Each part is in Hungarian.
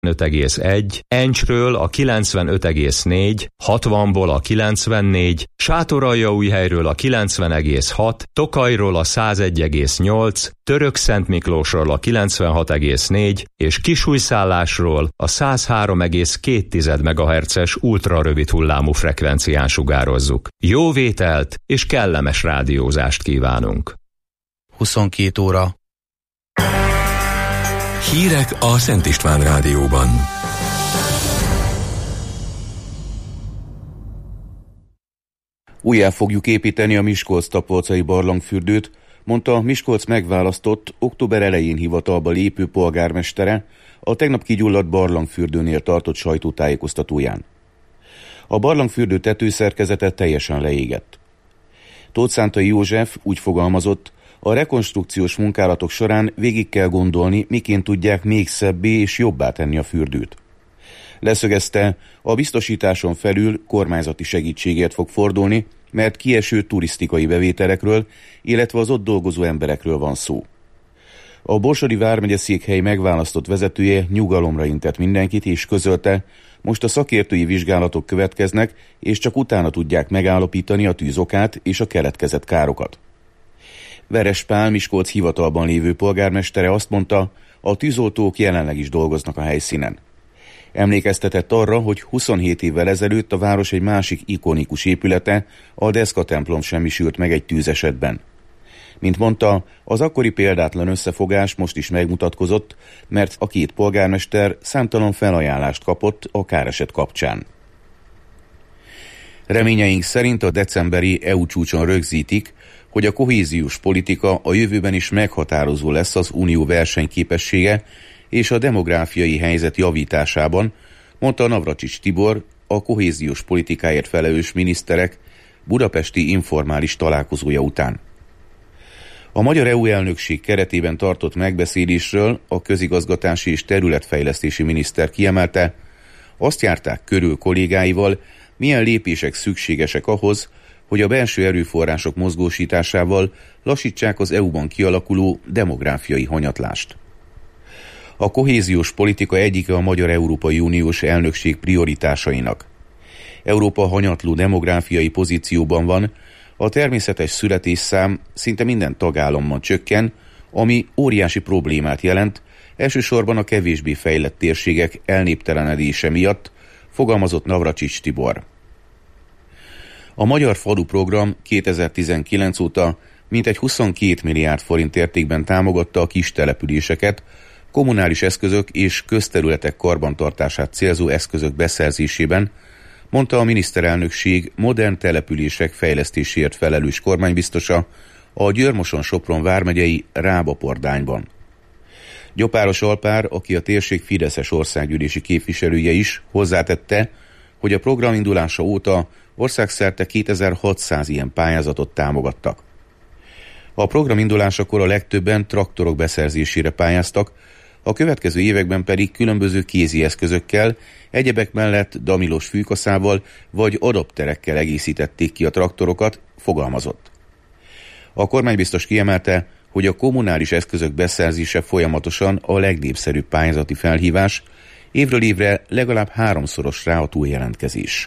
95,1, Encsről a 95,4, 60-ból a 94, Sátoraljaújhelyről a 90,6, Tokajról a 101,8, Törökszentmiklósról a 96,4 és Kisújszállásról a 103,2 MHz-es ultrarövid hullámú frekvencián sugározzuk. Jó vételt és kellemes rádiózást kívánunk. 22 óra. Hírek a Szent István Rádióban. Újjá fogjuk építeni a Miskolc-Tapolcai barlangfürdőt, mondta Miskolc megválasztott, október elején hivatalba lépő polgármestere a tegnap kigyulladt barlangfürdőnél tartott sajtótájékoztatóján. A barlangfürdő tetőszerkezete teljesen leégett. Tóth Szántai József úgy fogalmazott, a rekonstrukciós munkálatok során végig kell gondolni, miként tudják még szebbé és jobbá tenni a fürdőt. Leszögezte, a biztosításon felül kormányzati segítségért fog fordulni, mert kieső turisztikai bevételekről, illetve az ott dolgozó emberekről van szó. A Borsodi vármegyeszékhely megválasztott vezetője nyugalomra intett mindenkit, és közölte, most a szakértői vizsgálatok következnek, és csak utána tudják megállapítani a tűz okát és a keletkezett károkat. Veres Pál, Miskolc hivatalban lévő polgármestere azt mondta, a tűzoltók jelenleg is dolgoznak a helyszínen. Emlékeztetett arra, hogy 27 évvel ezelőtt a város egy másik ikonikus épülete, a Deszka templom semmisült meg egy tűzesetben. Mint mondta, az akkori példátlan összefogás most is megmutatkozott, mert a két polgármester számtalan felajánlást kapott a káreset kapcsán. Reményeink szerint a decemberi EU csúcson rögzítik, hogy a kohéziós politika a jövőben is meghatározó lesz az unió versenyképessége és a demográfiai helyzet javításában, mondta Navracsics Tibor, a kohéziós politikáért felelős miniszterek budapesti informális találkozója után. A magyar EU elnökség keretében tartott megbeszélésről a közigazgatási és területfejlesztési miniszter kiemelte, azt járták körül kollégáival, milyen lépések szükségesek ahhoz, hogy a belső erőforrások mozgósításával lassítsák az EU-ban kialakuló demográfiai hanyatlást. A kohéziós politika egyike a magyar Európai Uniós elnökség prioritásainak. Európa hanyatló demográfiai pozícióban van, a természetes születésszám szinte minden tagállamban csökken, ami óriási problémát jelent, elsősorban a kevésbé fejlett térségek elnéptelenedése miatt, fogalmazott Navracsics Tibor. A Magyar Falu Program 2019 óta mintegy 22 milliárd forint értékben támogatta a kis településeket, kommunális eszközök és közterületek karbantartását célzó eszközök beszerzésében, mondta a miniszterelnökség modern települések fejlesztéséért felelős kormánybiztosa a Győr-Moson-Sopron vármegyei Rába-Pordányban. Gyopáros Alpár, aki a térség fideszes országgyűlési képviselője is, hozzátette, hogy a program indulása óta országszerte 2600 ilyen pályázatot támogattak. A program indulásakor a legtöbben traktorok beszerzésére pályáztak, a következő években pedig különböző kézi eszközökkel, egyebek mellett damilos fűkaszával vagy adapterekkel egészítették ki a traktorokat, fogalmazott. A kormánybiztos kiemelte, hogy a kommunális eszközök beszerzése folyamatosan a legnépszerűbb pályázati felhívás, évről évre legalább 3-szoros rá a túljelentkezés.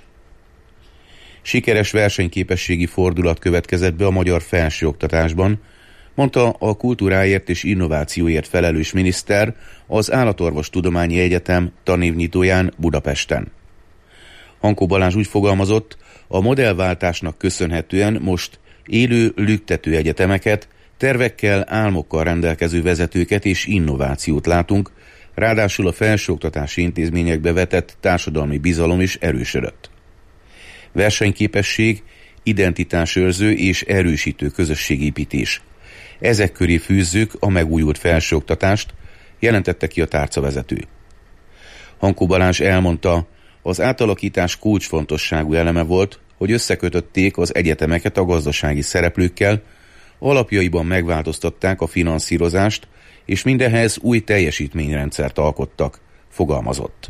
Sikeres versenyképességi fordulat következett be a magyar felsőoktatásban, mondta a kultúráért és innovációért felelős miniszter az Állatorvostudományi Egyetem tanévnyitóján Budapesten. Hankó Balázs úgy fogalmazott, a modellváltásnak köszönhetően most élő, lüktető egyetemeket, tervekkel, álmokkal rendelkező vezetőket és innovációt látunk, ráadásul a felsőoktatási intézményekbe vetett társadalmi bizalom is erősödött. Versenyképesség, identitásőrző és erősítő közösségépítés. Ezek köré fűzzük a megújult felsőoktatást, jelentette ki a tárcavezető. Hankó Balázs elmondta, az átalakítás kulcsfontosságú eleme volt, hogy összekötötték az egyetemeket a gazdasági szereplőkkel, alapjaiban megváltoztatták a finanszírozást, és mindehhez új teljesítményrendszert alkottak, fogalmazott.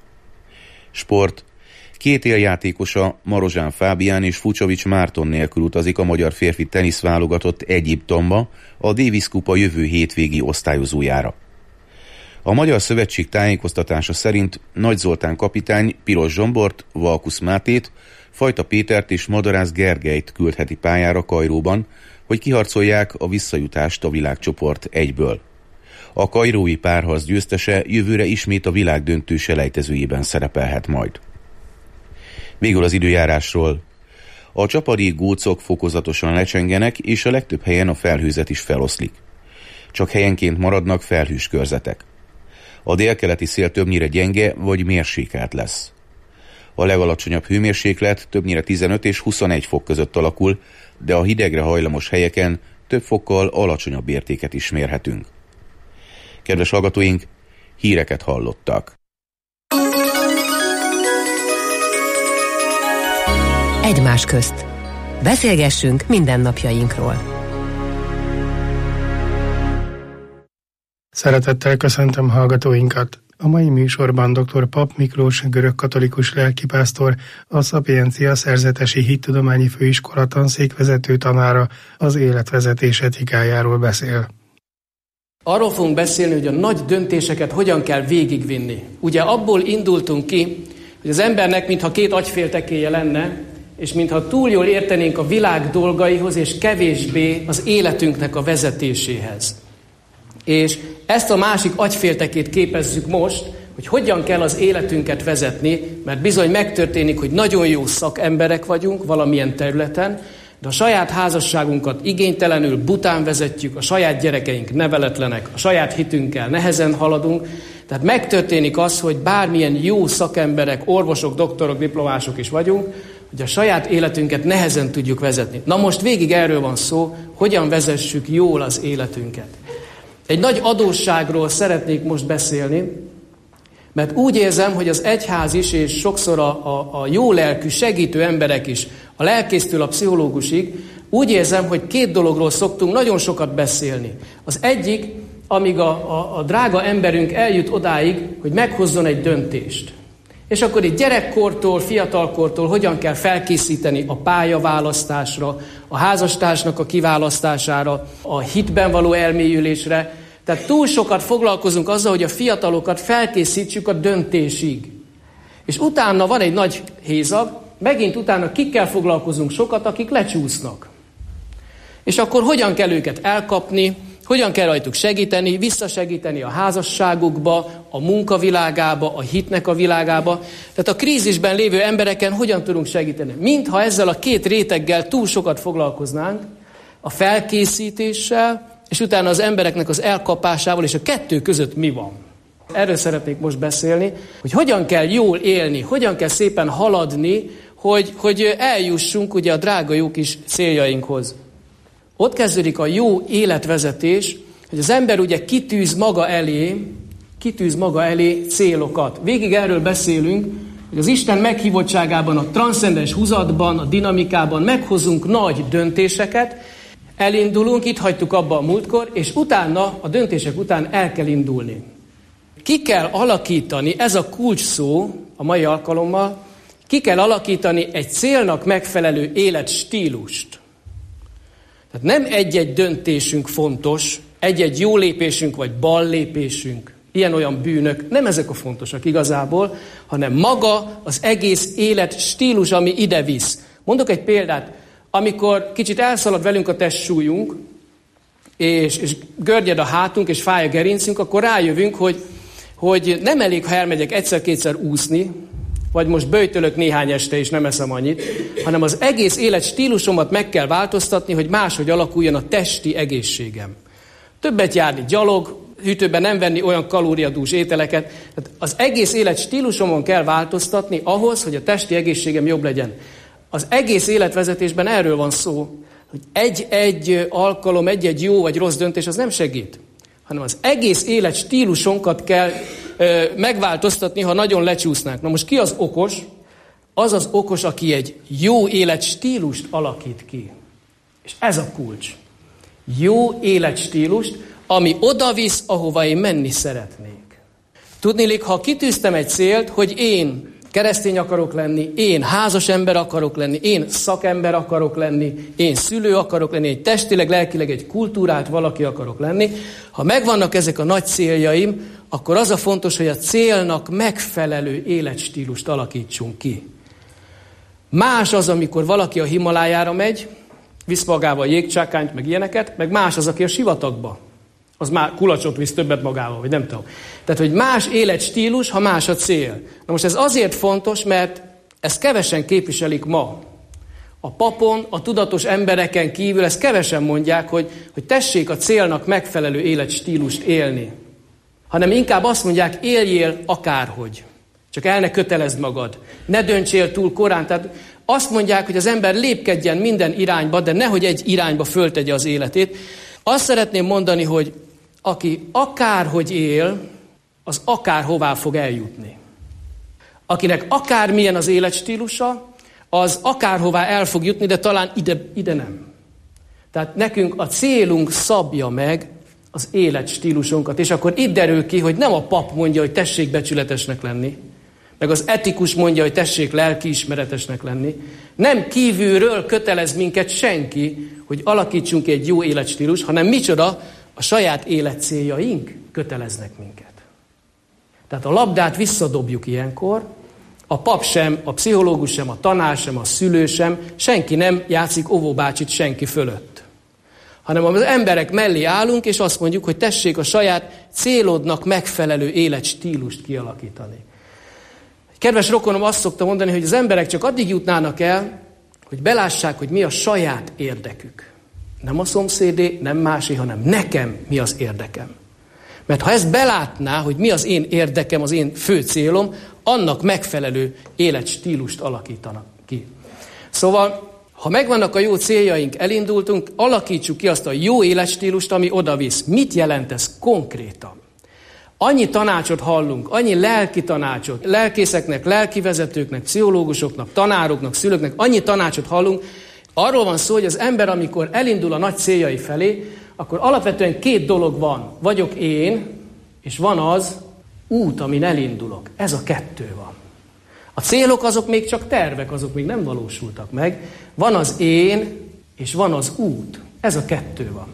Sport. 2 éljátékosa, Marozsán Fábián és Fucsovics Márton nélkül utazik a magyar férfi teniszválogatott Egyiptomba a Davis Kupa jövő hétvégi osztályozójára. A Magyar Szövetség tájékoztatása szerint Nagy Zoltán kapitány Piros Zsombort, Valkusz Mátét, Fajta Pétert és Madarász Gergelyt küldheti pályára Kairóban, hogy kiharcolják a visszajutást a világcsoport 1-ből. A kairói párharc győztese jövőre ismét a világdöntő selejtezőjében szerepelhet majd. Végül az időjárásról. A csapari gócok fokozatosan lecsengenek, és a legtöbb helyen a felhőzet is feloszlik. Csak helyenként maradnak felhős körzetek. A délkeleti szél többnyire gyenge vagy mérsékelt lesz. A legalacsonyabb hőmérséklet többnyire 15 és 21 fok között alakul, de a hidegre hajlamos helyeken több fokkal alacsonyabb értéket is mérhetünk. Kedves hallgatóink, híreket hallottak. Egymás közt. Beszélgessünk mindennapjainkról. Szeretettel köszöntöm hallgatóinkat! A mai műsorban dr. Papp Miklós görögkatolikus lelkipásztor, a Szapiencia Szerzetesi Hittudományi Főiskola tanszékvezető tanára az életvezetés etikájáról beszél. Arról fogunk beszélni, hogy a nagy döntéseket hogyan kell végigvinni. Ugye abból indultunk ki, hogy az embernek mintha 2 agyféltekéje lenne, és mintha túl jól értenénk a világ dolgaihoz, és kevésbé az életünknek a vezetéséhez. És ezt a másik agyféltekét képezzük most, hogy hogyan kell az életünket vezetni, mert bizony megtörténik, hogy nagyon jó szakemberek vagyunk valamilyen területen, de a saját házasságunkat igénytelenül, bután vezetjük, a saját gyerekeink neveletlenek, a saját hitünkkel nehezen haladunk. Tehát megtörténik az, hogy bármilyen jó szakemberek, orvosok, doktorok, diplomások is vagyunk, hogy a saját életünket nehezen tudjuk vezetni. Na most végig erről van szó, hogyan vezessük jól az életünket. Egy nagy adósságról szeretnék most beszélni, mert úgy érzem, hogy az egyház is, és sokszor a jó lelkű segítő emberek is, a lelkésztől a pszichológusig, úgy érzem, hogy 2 dologról szoktunk nagyon sokat beszélni. Az egyik, amíg a drága emberünk eljut odáig, hogy meghozzon egy döntést. És akkor itt gyerekkortól, fiatalkortól hogyan kell felkészíteni a pályaválasztásra, a házastársnak a kiválasztására, a hitben való elmélyülésre. Tehát túl sokat foglalkozunk azzal, hogy a fiatalokat felkészítsük a döntésig. És utána van egy nagy hézag, megint utána kikkel foglalkozunk sokat, akik lecsúsznak. És akkor hogyan kell őket elkapni, hogyan kell rajtuk segíteni, visszasegíteni a házasságukba, a munkavilágába, a hitnek a világába. Tehát a krízisben lévő embereken hogyan tudunk segíteni. Mintha ezzel a 2 réteggel túl sokat foglalkoznánk, a felkészítéssel, és utána az embereknek az elkapásával, és a 2 között mi van. Erről szeretnék most beszélni, hogy hogyan kell jól élni, hogyan kell szépen haladni, hogy eljussunk ugye a drága jó kis céljainkhoz. Ott kezdődik a jó életvezetés, hogy az ember ugye kitűz maga elé célokat. Végig erről beszélünk, hogy az Isten meghívottságában, a transzcendens húzatban, a dinamikában meghozunk nagy döntéseket, elindulunk, itt hagytuk abba a múltkor, és utána, a döntések után el kell indulni. Ki kell alakítani, ez a kulcs szó a mai alkalommal, ki kell alakítani egy célnak megfelelő életstílust. Tehát nem egy-egy döntésünk fontos, egy-egy jó lépésünk vagy bal lépésünk, ilyen-olyan bűnök, nem ezek a fontosak igazából, hanem maga az egész életstílus, ami ide visz. Mondok egy példát, amikor kicsit elszalad velünk a testsúlyunk, és görnyed a hátunk, és fáj a gerincünk, akkor rájövünk, hogy nem elég, ha elmegyek egyszer-kétszer úszni, vagy most böjtölök néhány este, és nem eszem annyit, hanem az egész életstílusomat meg kell változtatni, hogy máshogy alakuljon a testi egészségem. Többet járni gyalog, hűtőben nem venni olyan kalóriadús ételeket. Tehát az egész életstílusomon kell változtatni ahhoz, hogy a testi egészségem jobb legyen. Az egész életvezetésben erről van szó, hogy egy-egy alkalom, egy-egy jó vagy rossz döntés az nem segít, hanem az egész életstílusunkat kell megváltoztatni, ha nagyon lecsúsznánk. Na most ki az okos? Az az okos, aki egy jó életstílust alakít ki. És ez a kulcs. Jó életstílust, ami odavisz, ahova én menni szeretnék. Tudniillik, ha kitűztem egy célt, hogy én keresztény akarok lenni, én házas ember akarok lenni, én szakember akarok lenni, én szülő akarok lenni, egy testileg, lelkileg egy kultúrált valaki akarok lenni. Ha megvannak ezek a nagy céljaim, akkor az a fontos, hogy a célnak megfelelő életstílust alakítsunk ki. Más az, amikor valaki a Himalájára megy, visz magával jégcsákányt, meg ilyeneket, meg más az, aki a sivatagba. Az már kulacsot visz többet magával, vagy nem tudom. Tehát, hogy más életstílus, ha más a cél. Na most ez azért fontos, mert ezt kevesen képviselik ma. A papon, a tudatos embereken kívül ezt kevesen mondják, hogy tessék a célnak megfelelő életstílust élni. Hanem inkább azt mondják, éljél akárhogy. Csak el ne kötelezd magad. Ne döntsél túl korán. Tehát azt mondják, hogy az ember lépkedjen minden irányba, de nehogy egy irányba föltegye az életét. Azt szeretném mondani, hogy aki akárhogy él, az akárhová fog eljutni. Akinek akármilyen az életstílusa, az akárhová el fog jutni, de talán ide nem. Tehát nekünk a célunk szabja meg az életstílusunkat, és akkor itt derül ki, hogy nem a pap mondja, hogy tessék becsületesnek lenni, meg az etikus mondja, hogy tessék lelkiismeretesnek lenni. Nem kívülről kötelez minket senki, hogy alakítsunk egy jó életstílus, hanem micsoda, a saját életcéljaink köteleznek minket. Tehát a labdát visszadobjuk ilyenkor, a pap sem, a pszichológus sem, a tanár sem, a szülő sem, senki nem játszik óvóbácsit senki fölött. Hanem az emberek mellé állunk, és azt mondjuk, hogy tessék a saját célodnak megfelelő életstílust kialakítani. Kedves rokonom, azt szokta mondani, hogy az emberek csak addig jutnának el, hogy belássák, hogy mi a saját érdekük. Nem a szomszédé, nem másé, hanem nekem mi az érdekem. Mert ha ezt belátná, hogy mi az én érdekem, az én fő célom, annak megfelelő életstílust alakítanak ki. Szóval, ha megvannak a jó céljaink, elindultunk, alakítsuk ki azt a jó életstílust, ami odavisz. Mit jelent ez konkrétan? Annyi tanácsot hallunk, annyi lelki tanácsot, lelkészeknek, lelkivezetőknek, pszichológusoknak, tanároknak, szülőknek, annyi tanácsot hallunk. Arról van szó, hogy az ember, amikor elindul a nagy céljai felé, akkor alapvetően két dolog van. Vagyok én, és van az út, amin elindulok. Ez a kettő van. A célok azok még csak tervek, azok még nem valósultak meg. Van az én, és van az út. Ez a kettő van.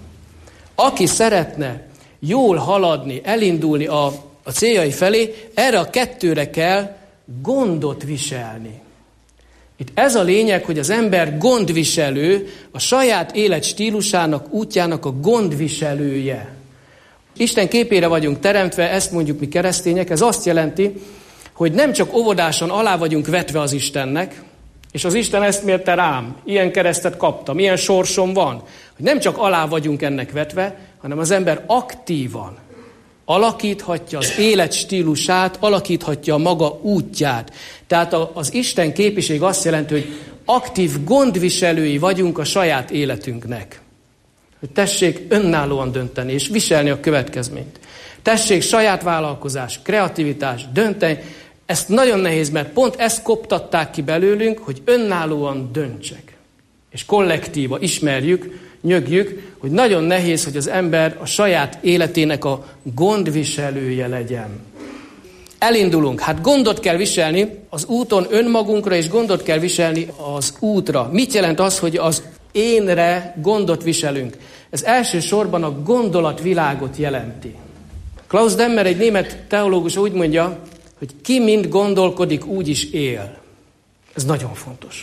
Aki szeretne jól haladni, elindulni a céljai felé, erre a kettőre kell gondot viselni. Itt ez a lényeg, hogy az ember gondviselő, a saját életstílusának, útjának a gondviselője. Isten képére vagyunk teremtve, ezt mondjuk mi keresztények, ez azt jelenti, hogy nem csak óvodásan alá vagyunk vetve az Istennek, és az Isten ezt mérte rám, ilyen keresztet kaptam, ilyen sorsom van, hogy nem csak alá vagyunk ennek vetve, hanem az ember aktívan alakíthatja az életstílusát, alakíthatja a maga útját. Tehát az Isten képiség azt jelenti, hogy aktív gondviselői vagyunk a saját életünknek. Hogy tessék önállóan dönteni és viselni a következményt. Tessék saját vállalkozás, kreativitás, dönteni. Ez nagyon nehéz, mert pont ezt koptatták ki belőlünk, hogy önállóan döntsek. És kollektíva ismerjük, nyögjük, hogy nagyon nehéz, hogy az ember a saját életének a gondviselője legyen. Elindulunk. Hát gondot kell viselni az úton önmagunkra, és gondot kell viselni az útra. Mit jelent az, hogy az énre gondot viselünk? Ez elsősorban a gondolatvilágot jelenti. Klaus Demmer, egy német teológus úgy mondja, hogy ki mind gondolkodik, úgy is él. Ez nagyon fontos.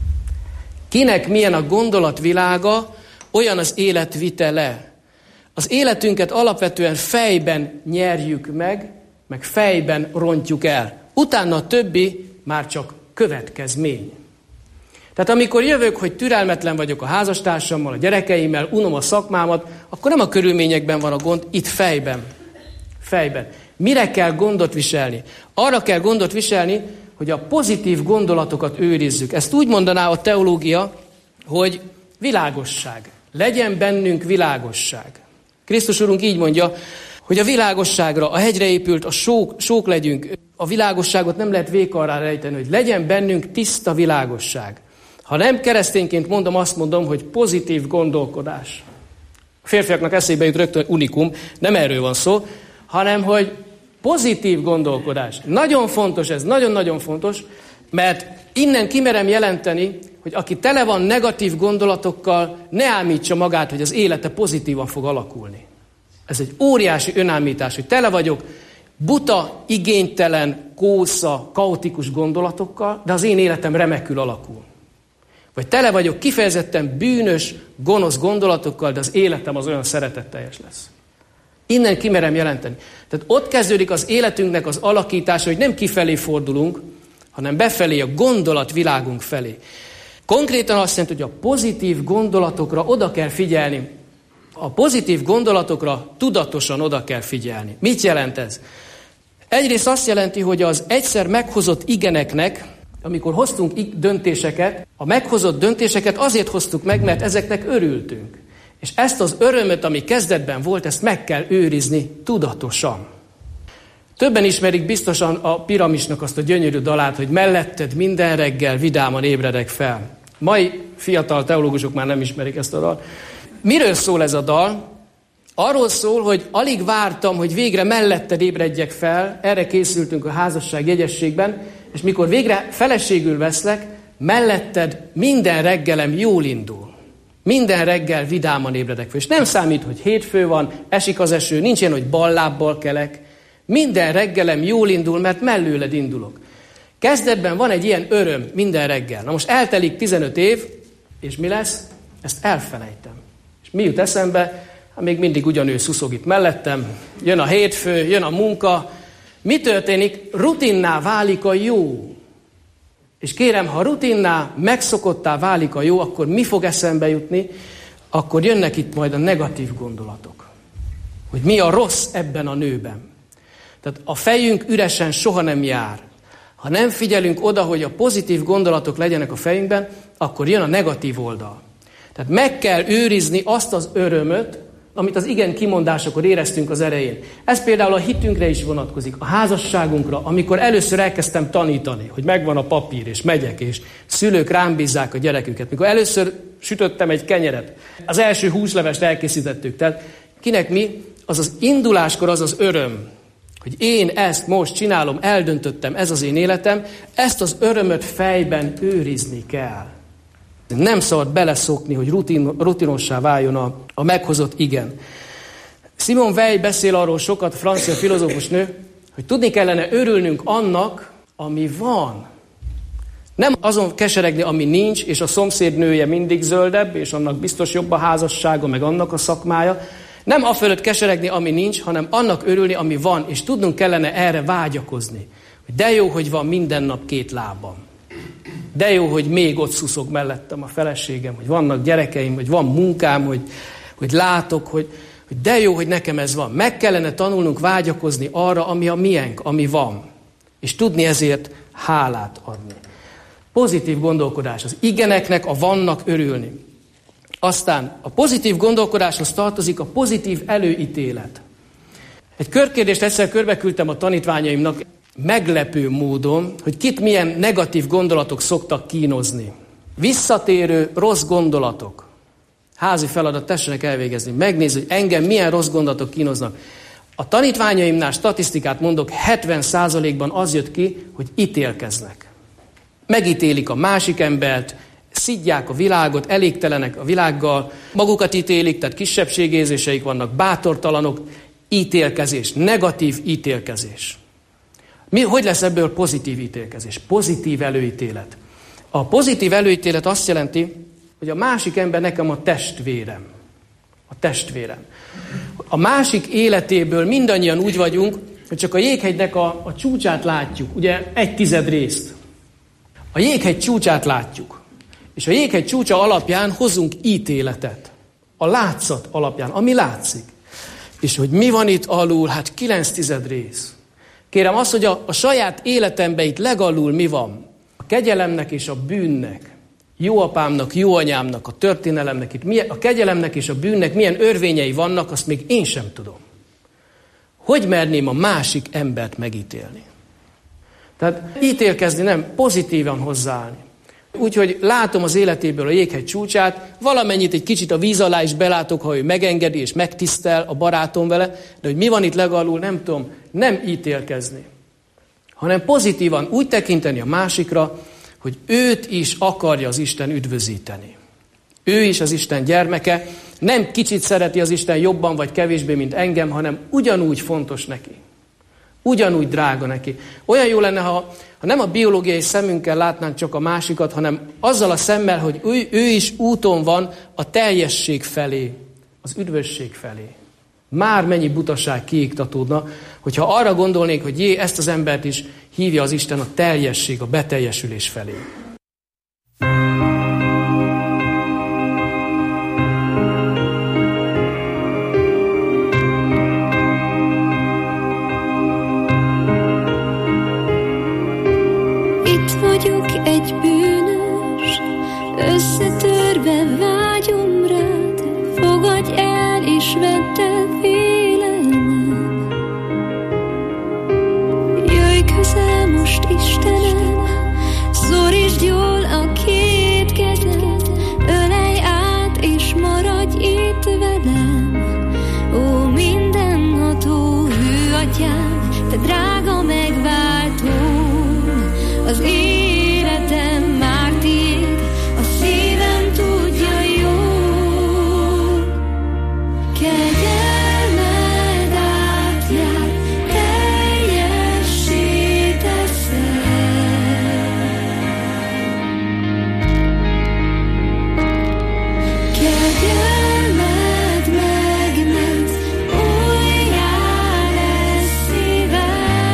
Kinek milyen a gondolatvilága, olyan az életvitele. Az életünket alapvetően fejben nyerjük meg fejben rontjuk el. Utána a többi már csak következmény. Tehát amikor jövök, hogy türelmetlen vagyok a házastársammal, a gyerekeimmel, unom a szakmámat, akkor nem a körülményekben van a gond, itt fejben. Fejben. Mire kell gondot viselni? Arra kell gondot viselni, hogy a pozitív gondolatokat őrizzük. Ezt úgy mondaná a teológia, hogy világosság. Legyen bennünk világosság. Krisztus Urunk így mondja, hogy a világosságra, a hegyre épült, a sók legyünk. A világosságot nem lehet vékarrá rejteni, hogy legyen bennünk tiszta világosság. Ha nem keresztényként mondom, azt mondom, hogy pozitív gondolkodás. A férfiaknak eszébe jut rögtön unikum, nem erről van szó, hanem hogy Pozitív gondolkodás. Nagyon fontos ez, nagyon-nagyon fontos, mert innen kimerem jelenteni, hogy aki tele van negatív gondolatokkal, ne ámítsa magát, hogy az élete pozitívan fog alakulni. Ez egy óriási önállítás, hogy tele vagyok buta, igénytelen, kósza, kaotikus gondolatokkal, de az én életem remekül alakul. Vagy tele vagyok kifejezetten bűnös, gonosz gondolatokkal, de az életem az olyan szeretetteljes lesz. Innen kimerem jelenteni. Tehát ott kezdődik az életünknek az alakítása, hogy nem kifelé fordulunk, hanem befelé, a gondolatvilágunk felé. Konkrétan azt jelenti, hogy a pozitív gondolatokra oda kell figyelni. A pozitív gondolatokra tudatosan oda kell figyelni. Mit jelent ez? Egyrészt azt jelenti, hogy az egyszer meghozott igeneknek, amikor hoztunk döntéseket, a meghozott döntéseket azért hoztuk meg, mert ezeknek örültünk. És ezt az örömöt, ami kezdetben volt, ezt meg kell őrizni tudatosan. Többen ismerik biztosan a Piramisnak azt a gyönyörű dalát, hogy melletted minden reggel vidáman ébredek fel. Mai fiatal teológusok már nem ismerik ezt a dalt. Miről szól ez a dal? Arról szól, hogy alig vártam, hogy végre melletted ébredjek fel, erre készültünk a házasság jegyességben, és mikor végre feleségül veszlek, melletted minden reggelem jól indul. Minden reggel vidáman ébredek fel. És nem számít, hogy hétfő van, esik az eső, nincs ilyen, hogy ballábbal kelek. Minden reggelem jól indul, mert mellőled indulok. Kezdetben van egy ilyen öröm minden reggel. Na most eltelik 15 év, és mi lesz? Ezt elfelejtem. És mi jut eszembe? Hát még mindig ugyanő szuszog itt mellettem. Jön a hétfő, jön a munka. Mi történik? Rutinná válik a jó. És kérem, ha rutinná, megszokottá válik a jó, akkor mi fog eszembe jutni? Akkor jönnek itt majd a negatív gondolatok. Hogy mi a rossz ebben a nőben. Tehát a fejünk üresen soha nem jár. Ha nem figyelünk oda, hogy a pozitív gondolatok legyenek a fejünkben, akkor jön a negatív oldal. Tehát meg kell őrizni azt az örömöt, amit az igen kimondásakor éreztünk az elején. Ez például a hitünkre is vonatkozik, a házasságunkra, amikor először elkezdtem tanítani, hogy megvan a papír, és megyek, és szülők rám bízzák a gyereküket. Mikor először sütöttem egy kenyeret, az első húslevest elkészítettük. Tehát kinek mi? Az az induláskor az az öröm, hogy én ezt most csinálom, eldöntöttem, ez az én életem, ezt az örömöt fejben őrizni kell. Nem szabad beleszokni, hogy rutinossá váljon a meghozott igen. Simone Weil beszél arról sokat, francia filozófus nő, hogy tudni kellene örülnünk annak, ami van. Nem azon keseregni, ami nincs, és a szomszéd nője mindig zöldebb, és annak biztos jobb a házassága, meg annak a szakmája. Nem afölött keseregni, ami nincs, hanem annak örülni, ami van, és tudnunk kellene erre vágyakozni. De jó, hogy van minden nap 2 lábam. De jó, hogy még ott szuszog mellettem a feleségem, hogy vannak gyerekeim, hogy van munkám, hogy látok, hogy de jó, hogy nekem ez van. Meg kellene tanulnunk vágyakozni arra, ami a miénk, ami van. És tudni ezért hálát adni. Pozitív gondolkodás. Az igeneknek, a vannak örülni. Aztán a pozitív gondolkodáshoz tartozik a pozitív előítélet. Egy körkérdést egyszer körbeküldtem a tanítványaimnak, meglepő módon, hogy kit milyen negatív gondolatok szoktak kínozni. Visszatérő rossz gondolatok. Házi feladat, tessenek elvégezni. Megnézni, hogy engem milyen rossz gondolatok kínoznak. A tanítványaimnál statisztikát mondok, 70%-ban az jött ki, hogy ítélkeznek. Megítélik a másik embert, szidják a világot, elégtelenek a világgal, magukat ítélik, tehát kisebbségérzéseik vannak, bátortalanok, ítélkezés, negatív ítélkezés. Hogy lesz ebből pozitív ítélkezés? Pozitív előítélet. A pozitív előítélet azt jelenti, hogy a másik ember nekem a testvérem. A testvérem. A másik életéből mindannyian úgy vagyunk, hogy csak a jéghegynek a csúcsát látjuk, ugye 1/10 részt. A jéghegy csúcsát látjuk. És a jéghegy csúcsa alapján hozunk ítéletet. A látszat alapján, ami látszik. És hogy mi van itt alul? Hát 9/10 rész. Kérem azt, hogy a saját életemben itt legalul mi van? A kegyelemnek és a bűnnek, jó apámnak, jó anyámnak, a történelemnek, itt a kegyelemnek és a bűnnek milyen örvényei vannak, azt még én sem tudom. Hogy merném a másik embert megítélni? Tehát ítélkezni nem, pozitívan hozzáállni. Úgyhogy látom az életéből a jéghegy csúcsát, valamennyit egy kicsit a víz alá is belátok, ha ő megengedi és megtisztel a barátom vele, de hogy mi van itt legalul, nem tudom, nem ítélkezni, hanem pozitívan úgy tekinteni a másikra, hogy őt is akarja az Isten üdvözíteni. Ő is az Isten gyermeke, nem kicsit szereti az Isten jobban vagy kevésbé, mint engem, hanem ugyanúgy fontos neki. Ugyanúgy drága neki. Olyan jó lenne, ha nem a biológiai szemünkkel látnánk csak a másikat, hanem azzal a szemmel, hogy ő is úton van a teljesség felé, az üdvösség felé. Már mennyi butaság kiiktatódna, hogyha arra gondolnék, hogy ezt az embert is hívja az Isten a teljesség, a beteljesülés felé. Itt vagyok egy bűnös, összetörve vágyom rád, fogadj el és vedd el félelmem. Jöjj közel most, Istenem, szorítsd jól a két kezed, ölelj át és maradj itt velem. Ó, mindenható hű atyám, te drága megváltó, az életem már tiéd, a szívem tudja jó. Kegyelmed átjár, teljessé teszed. Kegyelmed megment, újjá lesz szívem.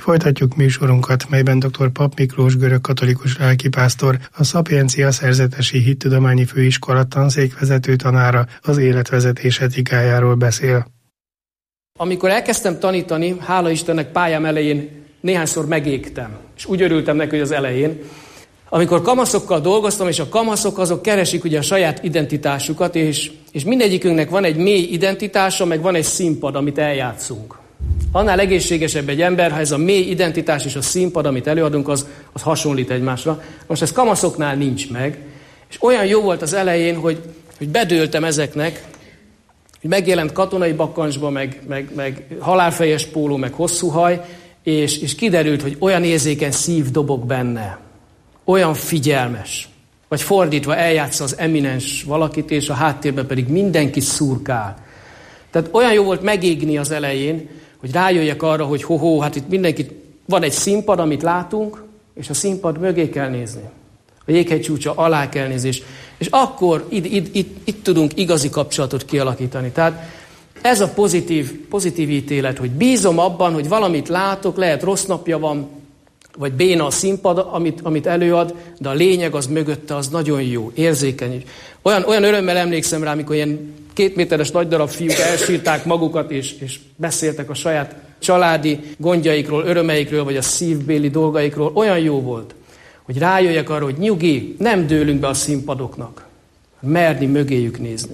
Folytatjuk műsorunkat, melyben dr. Papp Miklós görögkatolikus lelkipásztor, a Szapiencia Szerzetesi Hittudományi Főiskola tanszékvezető tanára az életvezetés etikájáról beszél. Amikor elkezdtem tanítani, hála Istennek pályám elején néhányszor megégtem, és úgy örültem neki, hogy az elején, amikor kamaszokkal dolgoztam, és a kamaszok azok keresik ugye a saját identitásukat, és mindegyikünknek van egy mély identitása, meg van egy színpad, amit eljátszunk. Annál egészségesebb egy ember, ha ez a mély identitás és a színpad, amit előadunk, az hasonlít egymásra. Most ez kamaszoknál nincs meg, és olyan jó volt az elején, hogy bedőltem ezeknek, hogy megjelent katonai bakkancsba, meg halálfejes póló, meg hosszú haj, és kiderült, hogy olyan érzékeny szív dobog benne, olyan figyelmes, vagy fordítva eljátsza az eminens valakit, és a háttérben pedig mindenki szurkál. Tehát olyan jó volt megégni az elején, hogy rájöjjek arra, hogy hát itt mindenki, van egy színpad, amit látunk, és a színpad mögé kell nézni. A jéghegy csúcsa alá kell nézni, és akkor itt tudunk igazi kapcsolatot kialakítani. Tehát ez a pozitív ítélet, hogy bízom abban, hogy valamit látok, lehet rossz napja van, vagy béna a színpad, amit előad, de a lényeg az mögötte, az nagyon jó, érzékeny. Olyan örömmel emlékszem rá, amikor ilyen 2 méteres nagy darab fiúk elsírták magukat, és beszéltek a saját családi gondjaikról, örömeikről, vagy a szívbéli dolgaikról. Olyan jó volt, hogy rájöjjek arra, hogy nyugi, nem dőlünk be a színpadoknak. Merni mögéjük nézni.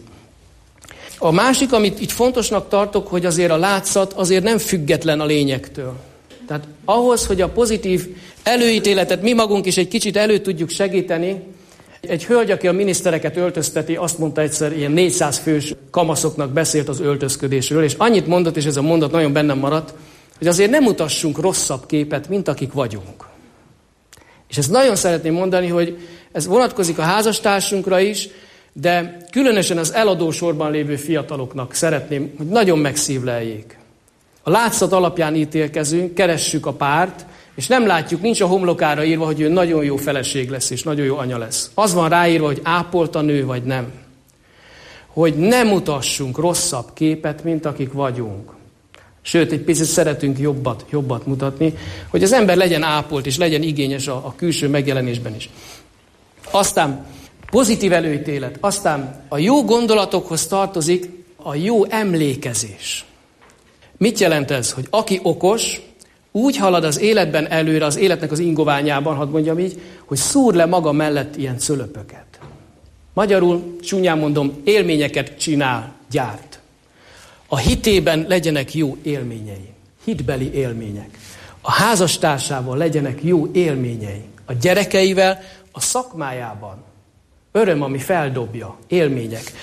A másik, amit itt fontosnak tartok, hogy azért a látszat azért nem független a lényektől. Tehát ahhoz, hogy a pozitív előítéletet mi magunk is egy kicsit elő tudjuk segíteni, egy hölgy, aki a minisztereket öltözteti, azt mondta egyszer, ilyen 400 fős kamaszoknak beszélt az öltözködésről, és annyit mondott, és ez a mondat nagyon bennem maradt, hogy azért nem mutassunk rosszabb képet, mint akik vagyunk. És ezt nagyon szeretném mondani, hogy ez vonatkozik a házastársunkra is, de különösen az eladósorban lévő fiataloknak szeretném, hogy nagyon megszívleljék. A látszat alapján ítélkezünk, keressük a párt, és nem látjuk, nincs a homlokára írva, hogy ő nagyon jó feleség lesz, és nagyon jó anya lesz. Az van ráírva, hogy ápolt a nő, vagy nem. Hogy nem mutassunk rosszabb képet, mint akik vagyunk. Sőt, egy picit szeretünk jobbat mutatni, hogy az ember legyen ápolt, és legyen igényes a külső megjelenésben is. Aztán pozitív előítélet, aztán a jó gondolatokhoz tartozik a jó emlékezés. Mit jelent ez? Hogy aki okos, úgy halad az életben előre, az életnek az ingoványában, hadd mondjam így, hogy szúr le maga mellett ilyen cölöpöket. Magyarul, csúnyán mondom, élményeket csinál, gyárt. A hitében legyenek jó élményei, hitbeli élmények. A házastársával legyenek jó élményei. A gyerekeivel, a szakmájában. Öröm, ami feldobja, élmények.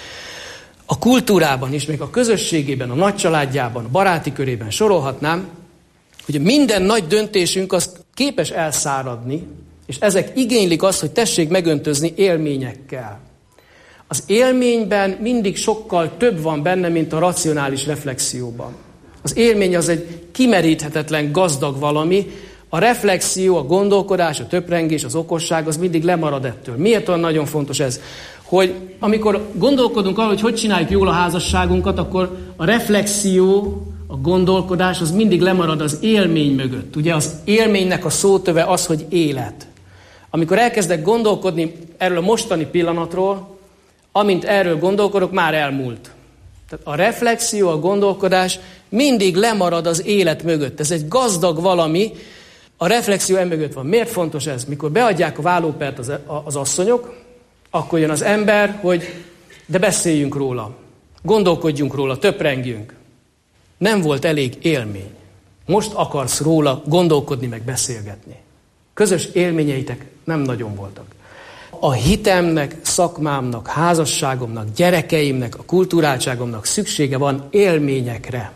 A kultúrában is, még a közösségében, a nagycsaládjában, a baráti körében sorolhatnám, hogy minden nagy döntésünk az képes elszáradni, és ezek igénylik azt, hogy tessék megöntözni élményekkel. Az élményben mindig sokkal több van benne, mint a racionális reflexióban. Az élmény az egy kimeríthetetlen gazdag valami, a reflexió, a gondolkodás, a töprengés, az okosság az mindig lemarad ettől. Miért olyan nagyon fontos ez? Hogy amikor gondolkodunk arról, hogy csináljuk jól a házasságunkat, akkor a reflexió, a gondolkodás az mindig lemarad az élmény mögött. Ugye az élménynek a szótöve az, hogy élet. Amikor elkezdek gondolkodni erről a mostani pillanatról, amint erről gondolkodok, már elmúlt. Tehát a reflexió, a gondolkodás mindig lemarad az élet mögött. Ez egy gazdag valami, a reflexió emögött van. Miért fontos ez? Mikor beadják a vállópert az asszonyok, akkor jön az ember, hogy de beszéljünk róla, gondolkodjunk róla, töprengjünk. Nem volt elég élmény. Most akarsz róla gondolkodni, meg beszélgetni. Közös élményeitek nem nagyon voltak. A hitemnek, szakmámnak, házasságomnak, gyerekeimnek, a kulturáltságomnak szüksége van élményekre.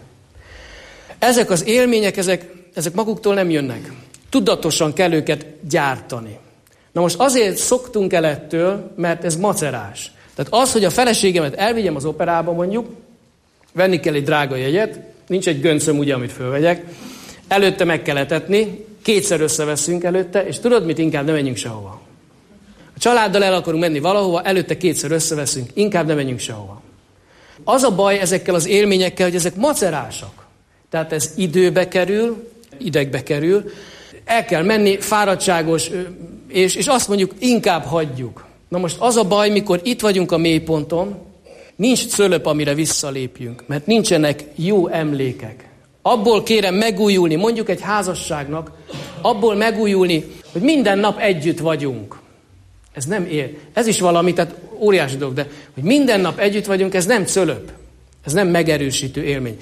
Ezek az élmények, ezek maguktól nem jönnek. Tudatosan kell őket gyártani. Na most azért szoktunk el ettől, mert ez macerás. Tehát az, hogy a feleségemet elvigyem az operába mondjuk, venni kell egy drága jegyet, nincs egy göncöm ugye, amit fölvegyek, előtte meg kell etetni, 2-szer összeveszünk előtte, és tudod mit, inkább nem menjünk sehova. A családdal el akarunk menni valahova, előtte 2-szer összeveszünk, inkább nem menjünk sehova. Az a baj ezekkel az élményekkel, hogy ezek macerásak. Tehát ez időbe kerül, idegbe kerül. El kell menni, fáradtságos, és azt mondjuk, inkább hagyjuk. Na most az a baj, mikor itt vagyunk a mélyponton, nincs cölöp, amire visszalépjünk, mert nincsenek jó emlékek. Abból kérem megújulni, mondjuk egy házasságnak, abból megújulni, hogy minden nap együtt vagyunk. Ez nem ér. Ez is valami, tehát óriási dolog, de hogy minden nap együtt vagyunk, ez nem cölöp. Ez nem megerősítő élmény.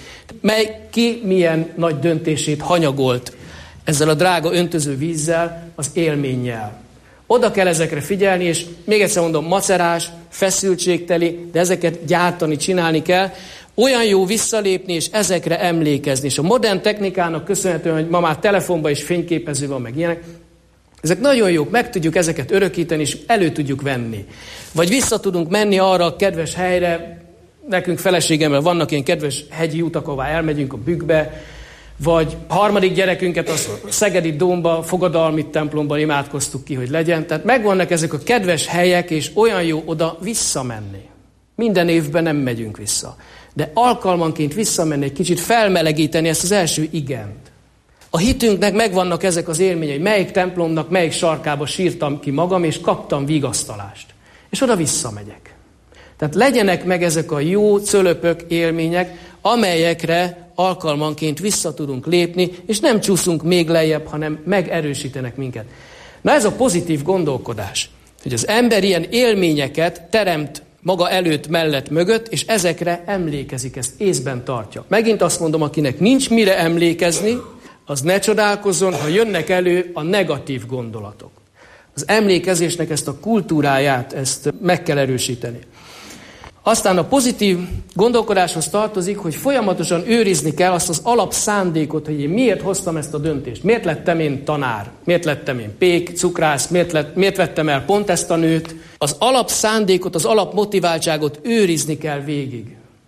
Ki milyen nagy döntését hanyagolt ezzel a drága öntöző vízzel, az élménnyel. Oda kell ezekre figyelni, és még egyszer mondom, macerás, feszültségteli, de ezeket gyártani, csinálni kell. Olyan jó visszalépni, és ezekre emlékezni. És a modern technikának köszönhetően, hogy ma már telefonban is fényképező van, meg ilyenek, ezek nagyon jók, meg tudjuk ezeket örökíteni, és elő tudjuk venni. Vagy vissza tudunk menni arra a kedves helyre, nekünk feleségemmel vannak ilyen kedves hegyi utak, ahová elmegyünk a Bükkbe, vagy harmadik gyerekünket a Szegedi Dómba, fogadalmi templomban imádkoztuk ki, hogy legyen. Tehát megvannak ezek a kedves helyek, és olyan jó oda visszamenni. Minden évben nem megyünk vissza. De alkalmanként visszamenni, egy kicsit felmelegíteni ezt az első igent. A hitünknek megvannak ezek az élményei, melyik templomnak, melyik sarkába sírtam ki magam, és kaptam vigasztalást. És oda visszamegyek. Tehát legyenek meg ezek a jó cölöpök, élmények, amelyekre alkalmanként vissza tudunk lépni, és nem csúszunk még lejjebb, hanem megerősítenek minket. Na ez a pozitív gondolkodás, hogy az ember ilyen élményeket teremt maga előtt, mellett, mögött, és ezekre emlékezik, ezt észben tartja. Megint azt mondom, akinek nincs mire emlékezni, az ne csodálkozzon, ha jönnek elő a negatív gondolatok. Az emlékezésnek ezt a kultúráját, ezt meg kell erősíteni. Aztán a pozitív gondolkodáshoz tartozik, hogy folyamatosan őrizni kell azt az alapszándékot, hogy én miért hoztam ezt a döntést. Miért lettem én tanár? Miért lettem én pék, cukrász? Miért vettem el pont ezt a nőt? Az alapszándékot, az alapmotiváltságot őrizni kell végig.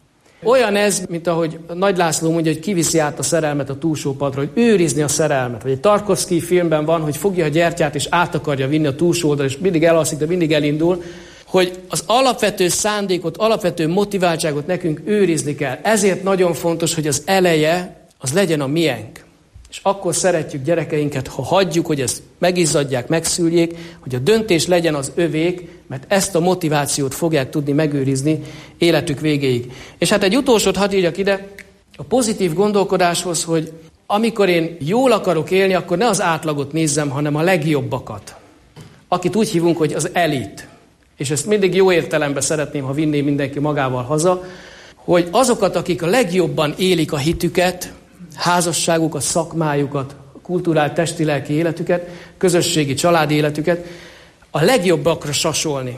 Olyan ez, mint ahogy Nagy László mondja, hogy kiviszi át a szerelmet a túlsó partra, hogy őrizni a szerelmet. Vagy egy Tarkovszky filmben van, hogy fogja a gyertyát és át akarja vinni a túlsó oldalra, és mindig elalszik, de mindig elindul, hogy az alapvető szándékot, alapvető motiváltságot nekünk őrizni kell. Ezért nagyon fontos, hogy az eleje az legyen a miénk. És akkor szeretjük gyerekeinket, ha hagyjuk, hogy ezt megizzadják, megszüljék, hogy a döntés legyen az övék, mert ezt a motivációt fogják tudni megőrizni életük végéig. És hát egy utolsót hadd írjak ide, a pozitív gondolkodáshoz, hogy amikor én jól akarok élni, akkor ne az átlagot nézzem, hanem a legjobbakat. Akit úgy hívunk, hogy az elit. És ezt mindig jó értelemben szeretném, ha vinné mindenki magával haza, hogy azokat, akik a legjobban élik a hitüket, házasságukat, szakmájukat, kulturált, testi-lelki életüket, közösségi, családi életüket, a legjobbakra sasolni.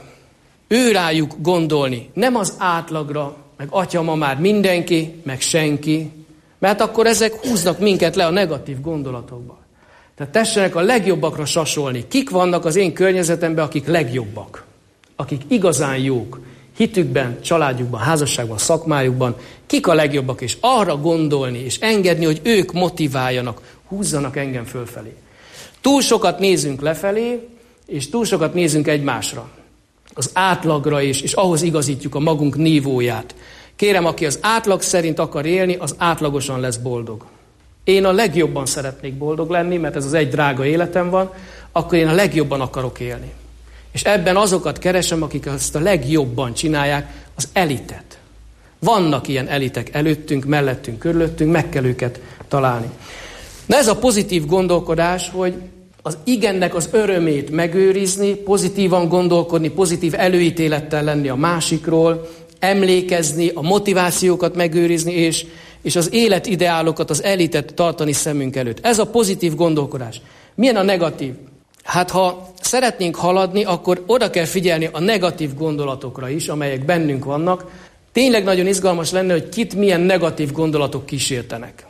Ő rájuk gondolni, nem az átlagra, meg atya, ma már mindenki, meg senki, mert akkor ezek húznak minket le a negatív gondolatokba. Tehát tessenek a legjobbakra sasolni. Kik vannak az én környezetemben, akik legjobbak? Akik igazán jók, hitükben, családjukban, házasságban, szakmájukban, kik a legjobbak, és arra gondolni, és engedni, hogy ők motiváljanak, húzzanak engem fölfelé. Túl sokat nézünk lefelé, és túl sokat nézünk egymásra. Az átlagra is, és ahhoz igazítjuk a magunk nívóját. Kérem, aki az átlag szerint akar élni, az átlagosan lesz boldog. Én a legjobban szeretnék boldog lenni, mert ez az egy drága életem van, akkor én a legjobban akarok élni. És ebben azokat keresem, akik ezt a legjobban csinálják, az elitet. Vannak ilyen elitek előttünk, mellettünk, körülöttünk, meg kell őket találni. Na ez a pozitív gondolkodás, hogy az igennek az örömét megőrizni, pozitívan gondolkodni, pozitív előítélettel lenni a másikról, emlékezni, a motivációkat megőrizni, és az életideálokat, az elitet tartani szemünk előtt. Ez a pozitív gondolkodás. Milyen a negatív? Hát ha szeretnénk haladni, akkor oda kell figyelni a negatív gondolatokra is, amelyek bennünk vannak. Tényleg nagyon izgalmas lenne, hogy kit milyen negatív gondolatok kísértenek.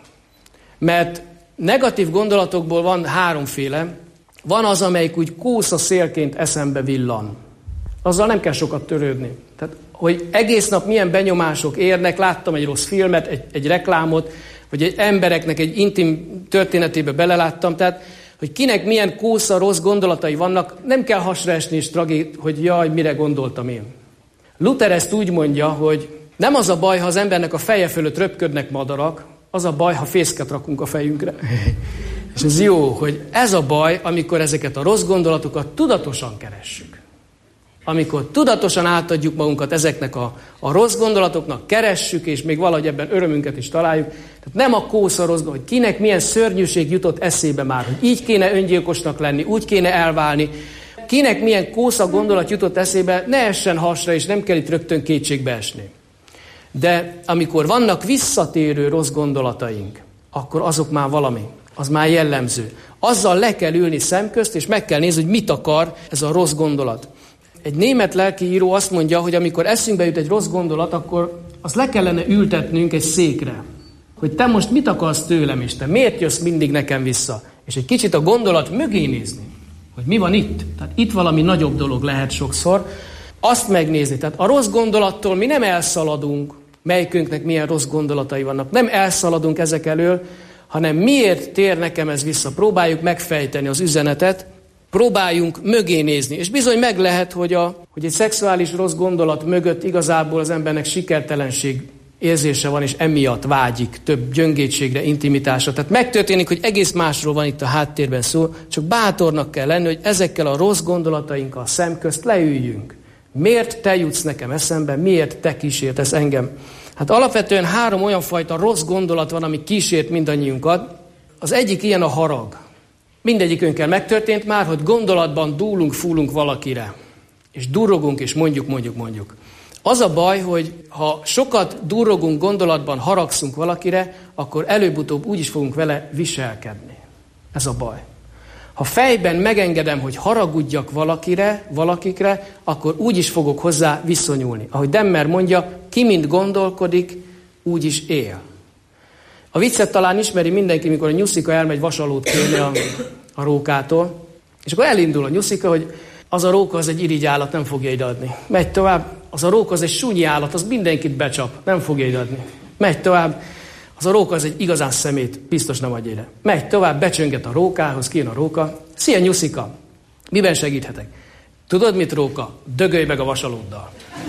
Mert negatív gondolatokból van háromféle. Van az, amelyik úgy kósza szélként eszembe villan. Azzal nem kell sokat törődni. Tehát, hogy egész nap milyen benyomások érnek, láttam egy rossz filmet, egy reklámot, vagy egy embereknek egy intim történetébe beleláttam, tehát hogy kinek milyen kósza rossz gondolatai vannak, nem kell hasra esni és hogy jaj, mire gondoltam én. Luther ezt úgy mondja, hogy nem az a baj, ha az embernek a feje fölött röpködnek madarak, az a baj, ha fészket rakunk a fejünkre. És ez jó, hogy ez a baj, amikor ezeket a rossz gondolatokat tudatosan keressük. Amikor tudatosan átadjuk magunkat ezeknek a rossz gondolatoknak, keressük, és még valahogy ebben örömünket is találjuk. Tehát nem a kósza rossz gondolat, hogy kinek milyen szörnyűség jutott eszébe már, hogy így kéne öngyilkosnak lenni, úgy kéne elválni. Kinek milyen kósza gondolat jutott eszébe, ne essen hasra, és nem kell itt rögtön kétségbe esni. De amikor vannak visszatérő rossz gondolataink, akkor azok már valami, az már jellemző. Azzal le kell ülni szemközt, és meg kell nézni, hogy mit akar ez a rossz gondolat. Egy német lelkiíró azt mondja, hogy amikor eszünkbe jut egy rossz gondolat, akkor azt le kellene ültetnünk egy székre. Hogy te most mit akarsz tőlem, és te miért jössz mindig nekem vissza? És egy kicsit a gondolat mögé nézni, hogy mi van itt. Tehát itt valami nagyobb dolog lehet sokszor. Azt megnézni. Tehát a rossz gondolattól mi nem elszaladunk, melyikünknek milyen rossz gondolatai vannak. Nem elszaladunk ezek elől, hanem miért tér nekem ez vissza. Próbáljuk megfejteni az üzenetet, próbáljunk mögé nézni. És bizony meg lehet, hogy egy szexuális rossz gondolat mögött igazából az embernek sikertelenség érzése van, és emiatt vágyik több gyöngétségre, intimitásra. Tehát megtörténik, hogy egész másról van itt a háttérben szó, csak bátornak kell lenni, hogy ezekkel a rossz gondolatainkkal szemközt leüljünk. Miért te jutsz nekem eszembe, miért te kísértesz engem? Hát alapvetően 3 olyan fajta rossz gondolat van, ami kísért mindannyiunkat. Az egyik ilyen a harag. Mindegyikünkkel megtörtént már, hogy gondolatban dúlunk, fúlunk valakire. És durrogunk, és mondjuk. Az a baj, hogy ha sokat durrogunk gondolatban, haragszunk valakire, akkor előbb-utóbb úgy is fogunk vele viselkedni. Ez a baj. Ha fejben megengedem, hogy haragudjak valakikre, akkor úgy is fogok hozzá viszonyulni. Ahogy Demmer mondja, ki mind gondolkodik, úgy is él. A viccet talán ismeri mindenki, mikor a nyuszika elmegy vasalót kérni a rókától, és akkor elindul a nyuszika, hogy az a róka az egy irigy állat, nem fogja ideadni. Megy tovább, az a róka az egy súnyi állat, az mindenkit becsap, nem fogja ideadni. Megy tovább, az a róka az egy igazán szemét, biztos nem adja ide. Megy tovább, becsönget a rókához, kijön a róka. Szia nyuszika, miben segíthetek? Tudod mit, róka? Dögölj meg a vasalóddal.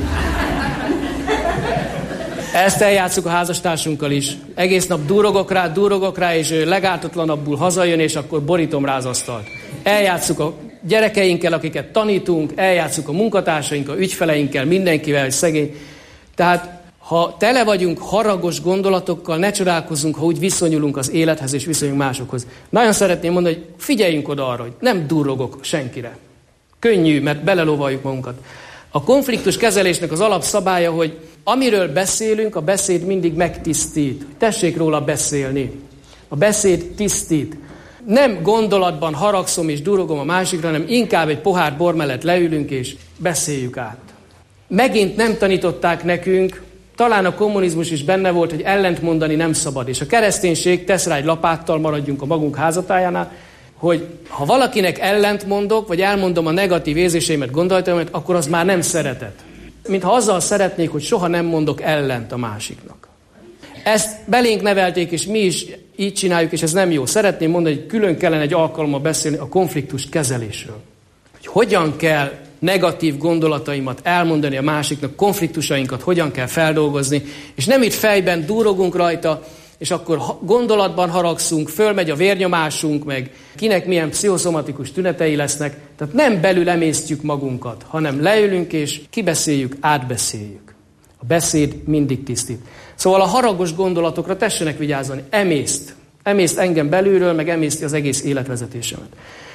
Ezt eljátszuk a házastársunkkal is. Egész nap durrogok rá, és legálltatlanabbul hazajön, és akkor borítom rá az asztalt. Eljátszuk a gyerekeinkkel, akiket tanítunk, eljátszuk a munkatársainkkal, ügyfeleinkkel, mindenkivel, hogy szegény. Tehát, ha tele vagyunk haragos gondolatokkal, ne csodálkozzunk, ha úgy viszonyulunk az élethez, és viszonyulunk másokhoz. Nagyon szeretném mondani, hogy figyeljünk oda arra, hogy nem durrogok senkire. Könnyű, mert belelovaljuk magunkat. A konfliktus kezelésnek az alapszabálya, hogy amiről beszélünk, a beszéd mindig megtisztít. Tessék róla beszélni. A beszéd tisztít. Nem gondolatban haragszom és durogom a másikra, hanem inkább egy pohár bor mellett leülünk és beszéljük át. Megint nem tanították nekünk, talán a kommunizmus is benne volt, hogy ellentmondani nem szabad. És a kereszténység tesz rá egy lapáttal, maradjunk a magunk házatájánál, hogy ha valakinek ellent mondok, vagy elmondom a negatív érzéseimet, gondolataimat, akkor az már nem szeretet. Mintha azzal szeretnék, hogy soha nem mondok ellent a másiknak. Ezt belénk nevelték, és mi is így csináljuk, és ez nem jó. Szeretném mondani, hogy külön kellene egy alkalommal beszélni a konfliktus kezelésről. Hogy hogyan kell negatív gondolataimat elmondani a másiknak, konfliktusainkat hogyan kell feldolgozni, és nem itt fejben durrogunk rajta, és akkor gondolatban haragszunk, fölmegy a vérnyomásunk, meg kinek milyen pszichoszomatikus tünetei lesznek. Tehát nem belül emésztjük magunkat, hanem leülünk és kibeszéljük, átbeszéljük. A beszéd mindig tisztít. Szóval a haragos gondolatokra tessenek vigyázni. Emészt engem belülről, meg emészti az egész életvezetésemet.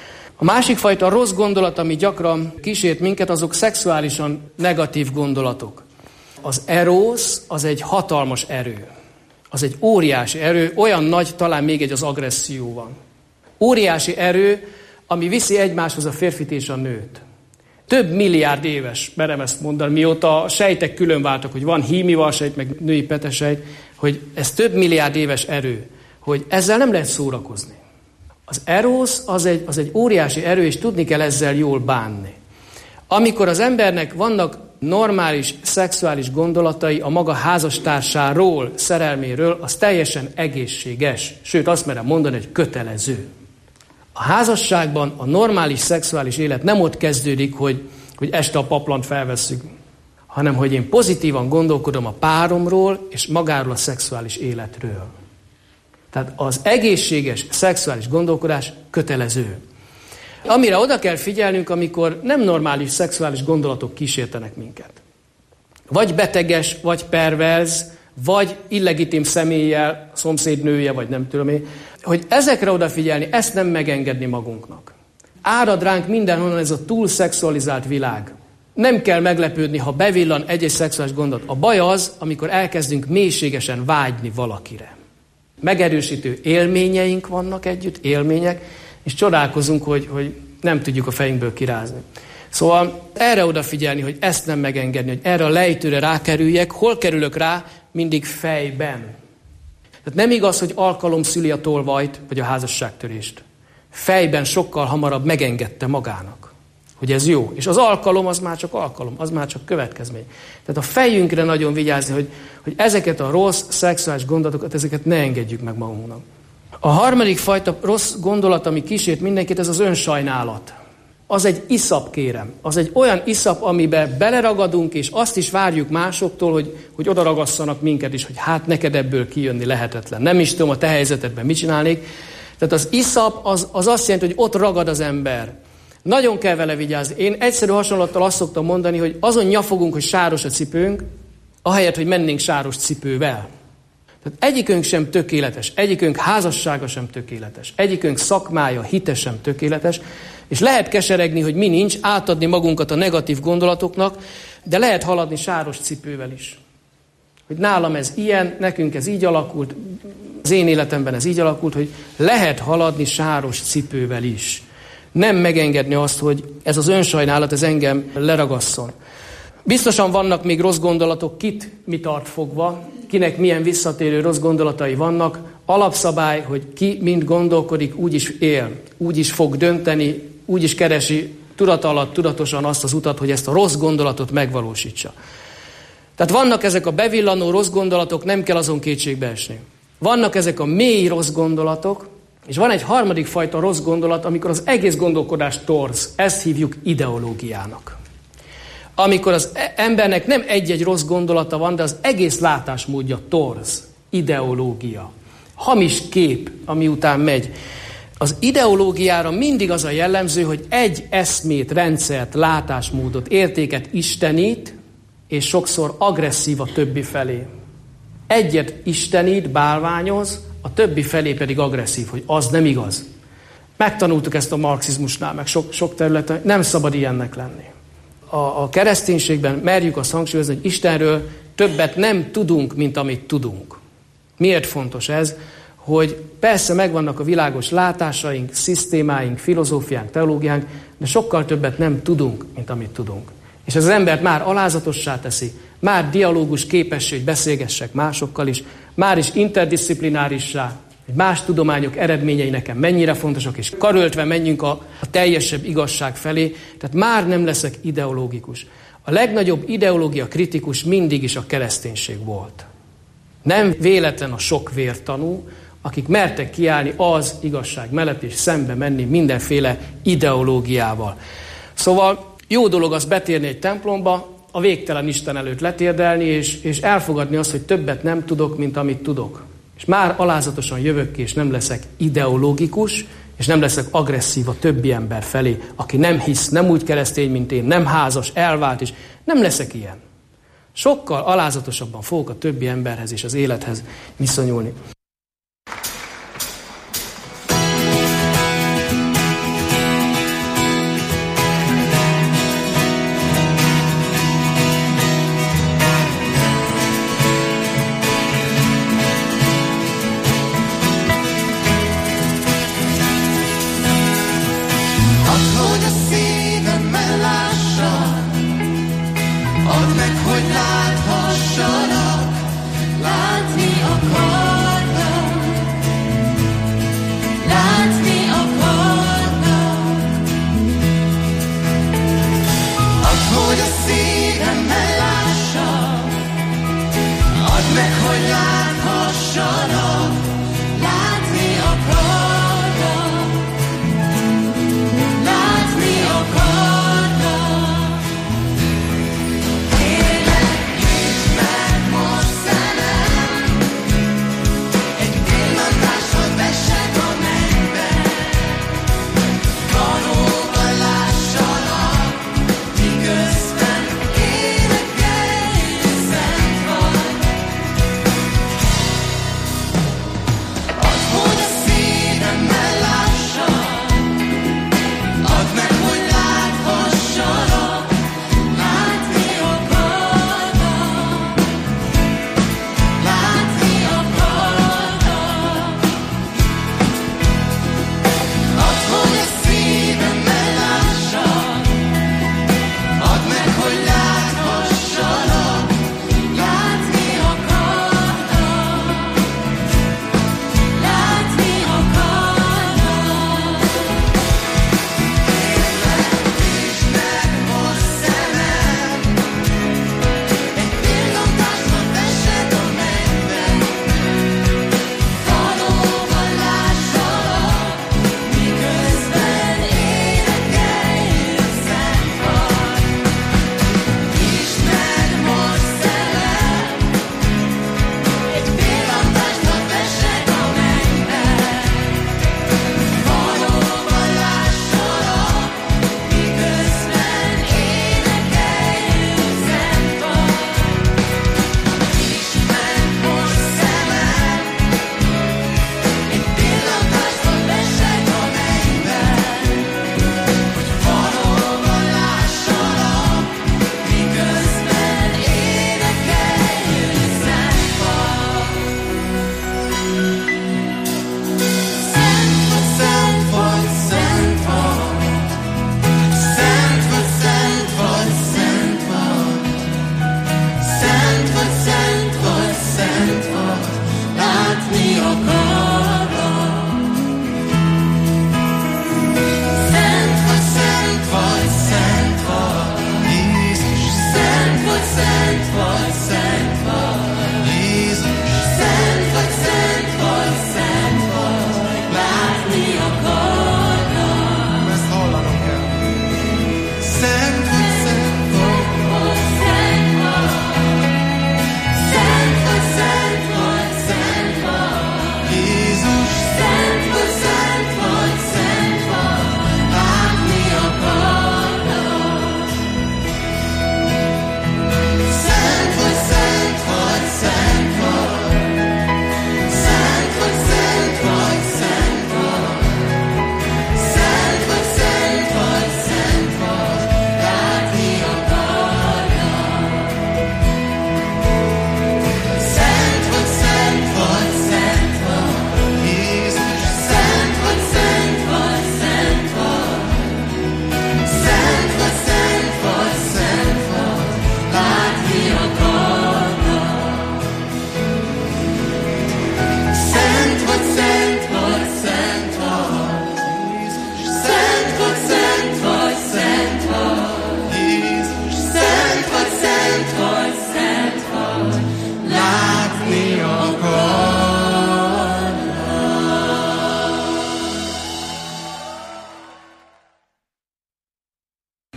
A másik fajta rossz gondolat, ami gyakran kísért minket, azok szexuálisan negatív gondolatok. Az erósz az egy hatalmas erő. Az egy óriási erő, olyan nagy, talán még egy az agresszió van. Óriási erő, ami viszi egymáshoz a férfit és a nőt. Több milliárd éves, merem ezt mondani, mióta a sejtek különváltak, hogy van hímivalsejt, meg női petesejt, hogy ez több milliárd éves erő, hogy ezzel nem lehet szórakozni. Az erósz az egy óriási erő, és tudni kell ezzel jól bánni. Amikor az embernek vannak normális, szexuális gondolatai a maga házastársáról, szerelméről, az teljesen egészséges. Sőt, azt merem mondani, hogy kötelező. A házasságban a normális szexuális élet nem ott kezdődik, hogy este a paplant felvesszük, hanem hogy én pozitívan gondolkodom a páromról és magáról a szexuális életről. Tehát az egészséges szexuális gondolkodás kötelező. Amire oda kell figyelnünk, amikor nem normális szexuális gondolatok kísértenek minket. Vagy beteges, vagy perverz, vagy illegitim személlyel, szomszédnője, vagy nem tudom én, hogy ezekre odafigyelni, ezt nem megengedni magunknak. Árad ránk mindenhonnan ez a túl szexualizált világ. Nem kell meglepődni, ha bevillan egy szexuális gondolat. A baj az, amikor elkezdünk mélységesen vágyni valakire. Megerősítő élményeink vannak együtt, élmények, és csodálkozunk, hogy nem tudjuk a fejünkből kirázni. Szóval erre odafigyelni, hogy ezt nem megengedni, hogy erre a lejtőre rákerüljek. Hol kerülök rá? Mindig fejben. Tehát nem igaz, hogy alkalom szüli a tolvajt, vagy a házasságtörést. Fejben sokkal hamarabb megengedte magának, hogy ez jó. És az alkalom, az már csak következmény. Tehát a fejünkre nagyon vigyázni, hogy ezeket a rossz szexuális gondolatokat, ezeket ne engedjük meg magunknak. A harmadik fajta rossz gondolat, ami kísért mindenkit, ez az önsajnálat. Az egy iszap, kérem. Az egy olyan iszap, amiben beleragadunk, és azt is várjuk másoktól, hogy oda ragasszanak minket is, hogy hát neked ebből kijönni lehetetlen. Nem is tudom, a te helyzetedben mit csinálnék. Tehát az iszap az azt jelenti, hogy ott ragad az ember. Nagyon kell vele vigyázni. Én egyszerű hasonlattal azt szoktam mondani, hogy azon nyafogunk, hogy sáros a cipőnk, ahelyett, hogy mennénk sáros cipővel. Tehát egyikünk sem tökéletes, egyikünk házassága sem tökéletes, egyikünk szakmája, hite sem tökéletes, és lehet keseregni, hogy mi nincs, átadni magunkat a negatív gondolatoknak, de lehet haladni sáros cipővel is. Hogy nálam ez ilyen, nekünk ez így alakult, az én életemben ez így alakult, hogy lehet haladni sáros cipővel is. Nem megengedni azt, hogy ez az önsajnálat, ez engem leragasszon. Biztosan vannak még rossz gondolatok, kit mi tart fogva, kinek milyen visszatérő rossz gondolatai vannak. Alapszabály, hogy ki mind gondolkodik, úgy is él, úgy is fog dönteni, úgy is keresi tudat alatt, tudatosan azt az utat, hogy ezt a rossz gondolatot megvalósítsa. Tehát vannak ezek a bevillanó rossz gondolatok, nem kell azon kétségbe esni. Vannak ezek a mély rossz gondolatok, és van egy harmadik fajta rossz gondolat, amikor az egész gondolkodás torz. Ezt hívjuk ideológiának. Amikor az embernek nem egy-egy rossz gondolata van, de az egész látásmódja torz. Ideológia. Hamis kép, ami után megy. Az ideológiára mindig az a jellemző, hogy egy eszmét, rendszert, látásmódot, értéket istenít, és sokszor agresszív a többi felé. Egyet istenít, bálványoz, a többi felé pedig agresszív, hogy az nem igaz. Megtanultuk ezt a marxizmusnál, meg sok területen, nem szabad ilyennek lenni. A kereszténységben merjük azt hangsúlyozni, hogy Istenről többet nem tudunk, mint amit tudunk. Miért fontos ez? Hogy persze megvannak a világos látásaink, szisztémáink, filozófiánk, teológiánk, de sokkal többet nem tudunk, mint amit tudunk. És ez az embert már alázatossá teszi, már dialógus képessé, hogy beszélgessek másokkal is, már is interdisziplinárissá, hogy más tudományok eredményei nekem mennyire fontosak, és karöltve menjünk a teljesebb igazság felé, tehát már nem leszek ideológikus. A legnagyobb ideológia kritikus mindig is a kereszténység volt. Nem véletlen a sok vértanú, akik mertek kiállni az igazság mellett, és szembe menni mindenféle ideológiával. Szóval jó dolog az betérni egy templomba, a végtelen Isten előtt letérdelni, és elfogadni azt, hogy többet nem tudok, mint amit tudok. És már alázatosan jövök ki, és nem leszek ideológikus, és nem leszek agresszív a többi ember felé, aki nem hisz, nem úgy keresztény, mint én, nem házas, elvált, és nem leszek ilyen. Sokkal alázatosabban fogok a többi emberhez és az élethez viszonyulni. Add meg, hogy láthassalak, látni akar.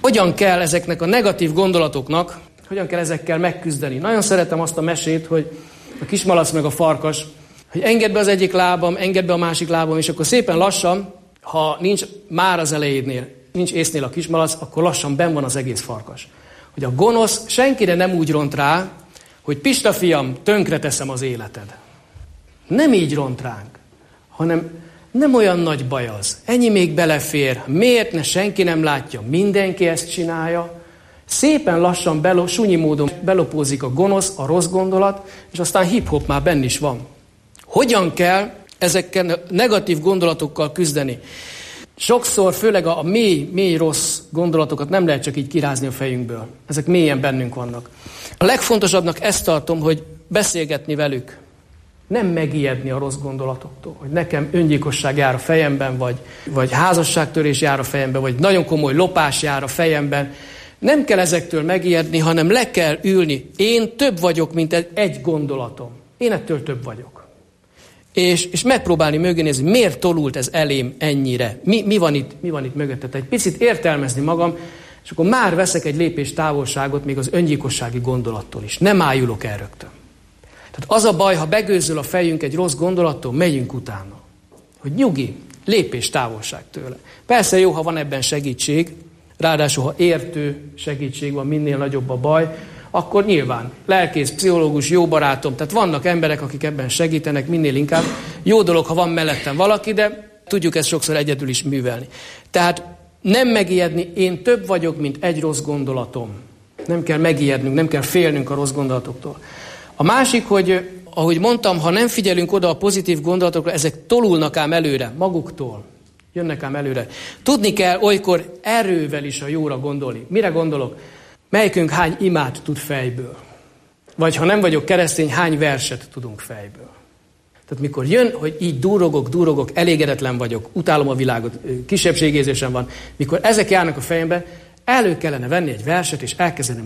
hogyan kell ezeknek a negatív gondolatoknak, hogyan kell ezekkel megküzdeni. Nagyon szeretem azt a mesét, hogy a kismalac meg a farkas, hogy engedd be az egyik lábam, engedd be a másik lábam, és akkor szépen lassan, ha nincs már az elejénél, nincs észnél a kismalac, akkor lassan benn van az egész farkas. Hogy a gonosz senkire nem úgy ront rá, hogy Pista fiam, tönkre teszem az életed. Nem így ront ránk, hanem nem olyan nagy baj az. Ennyi még belefér. Miért ne senki nem látja? Mindenki ezt csinálja. Szépen lassan, sunyi módon belopózik a gonosz, a rossz gondolat, és aztán hip-hop már benn is van. Hogyan kell ezekkel a negatív gondolatokkal küzdeni? Sokszor, főleg a mély rossz gondolatokat nem lehet csak így kirázni a fejünkből. Ezek mélyen bennünk vannak. A legfontosabbnak ezt tartom, hogy beszélgetni velük. Nem megijedni a rossz gondolatoktól, hogy nekem öngyilkosság jár a fejemben, vagy házasságtörés jár a fejemben, vagy nagyon komoly lopás jár a fejemben. Nem kell ezektől megijedni, hanem le kell ülni. Én több vagyok, mint egy gondolatom. Én ettől több vagyok. És megpróbálni mögé nézni, miért tolult ez elém ennyire? Mi van itt mögötte? Egy picit értelmezni magam, és akkor már veszek egy lépés távolságot még az öngyilkossági gondolattól is. Nem ájulok el rögtön. Tehát az a baj, ha begőzöl a fejünk egy rossz gondolattól, megyünk utána. Hogy nyugi, lépés távolság tőle. Persze jó, ha van ebben segítség, ráadásul, ha értő segítség van, minél nagyobb a baj, akkor nyilván lelkész, pszichológus, jó barátom, tehát vannak emberek, akik ebben segítenek, minél inkább. Jó dolog, ha van mellettem valaki, de tudjuk ezt sokszor egyedül is művelni. Tehát nem megijedni, én több vagyok, mint egy rossz gondolatom. Nem kell megijednünk, nem kell félnünk a rossz gondolatoktól. A másik, hogy ahogy mondtam, ha nem figyelünk oda a pozitív gondolatokra, ezek tolulnak ám előre, maguktól. Jönnek ám előre. Tudni kell olykor erővel is a jóra gondolni. Mire gondolok? Melyikünk hány imát tud fejből? Vagy ha nem vagyok keresztény, hány verset tudunk fejből? Tehát mikor jön, hogy így durogok, elégedetlen vagyok, utálom a világot, kisebbségérzésem van, mikor ezek járnak a fejembe, elő kellene venni egy verset, és elkezdeni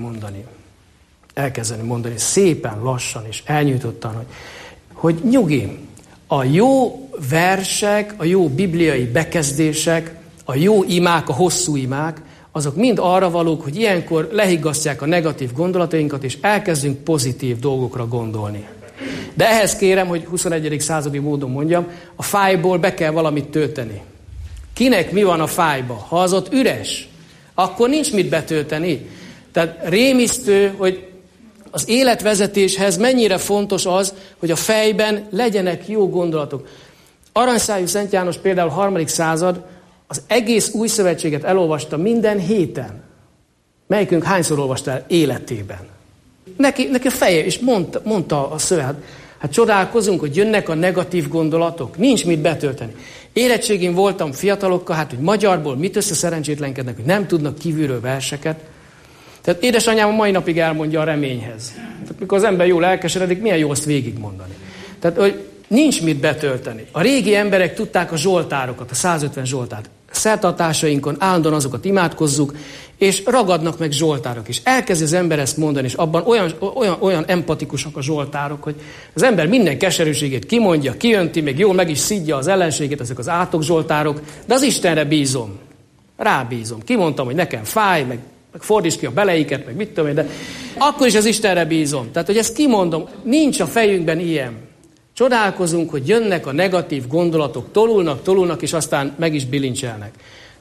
mondani szépen, lassan és elnyújtottan, hogy nyugi, a jó versek, a jó bibliai bekezdések, a jó imák, a hosszú imák, azok mind arra valók, hogy ilyenkor lehiggasztják a negatív gondolatainkat, és elkezdünk pozitív dolgokra gondolni. De ehhez kérem, hogy 21. századi módon mondjam, a fájból be kell valamit tölteni. Kinek mi van a fájba? Ha az ott üres, akkor nincs mit betölteni. Tehát rémisztő, hogy az életvezetéshez mennyire fontos az, hogy a fejben legyenek jó gondolatok. Aranyszájú Szent János például 3. század az egész új szövetséget elolvasta minden héten. Melyikünk hányszor olvasta el életében? Neki a feje, és mondta a szöveg, hát csodálkozunk, hogy jönnek a negatív gondolatok, nincs mit betölteni. Érettségén voltam fiatalokkal, hát hogy magyarból mit összeszerencsétlenkednek, hogy nem tudnak kívülről verseket. Tehát édesanyám a mai napig elmondja a reményhez. Tehát mikor az ember jól elkeseredik, milyen jó azt végigmondani. Tehát, hogy nincs mit betölteni. A régi emberek tudták a zsoltárokat, a 150 zsoltárt. Szertartásainkon állandóan azokat imádkozzuk, és ragadnak meg zsoltárok is. Elkezdi az ember ezt mondani, és abban olyan empatikusak a zsoltárok, hogy az ember minden keserűségét kimondja, kijönti, még jól meg is szidja az ellenségét, ezek az átok zsoltárok, de az Istenre bízom. Rábízom. Kimondtam, hogy nekem fáj, meg fordíts ki a beleiket, meg mit tudom én, de akkor is az Istenre bízom. Tehát, hogy ezt kimondom, nincs a fejünkben ilyen. Csodálkozunk, hogy jönnek a negatív gondolatok, tolulnak, és aztán meg is bilincselnek.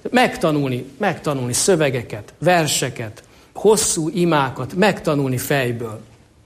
Megtanulni szövegeket, verseket, hosszú imákat, megtanulni fejből.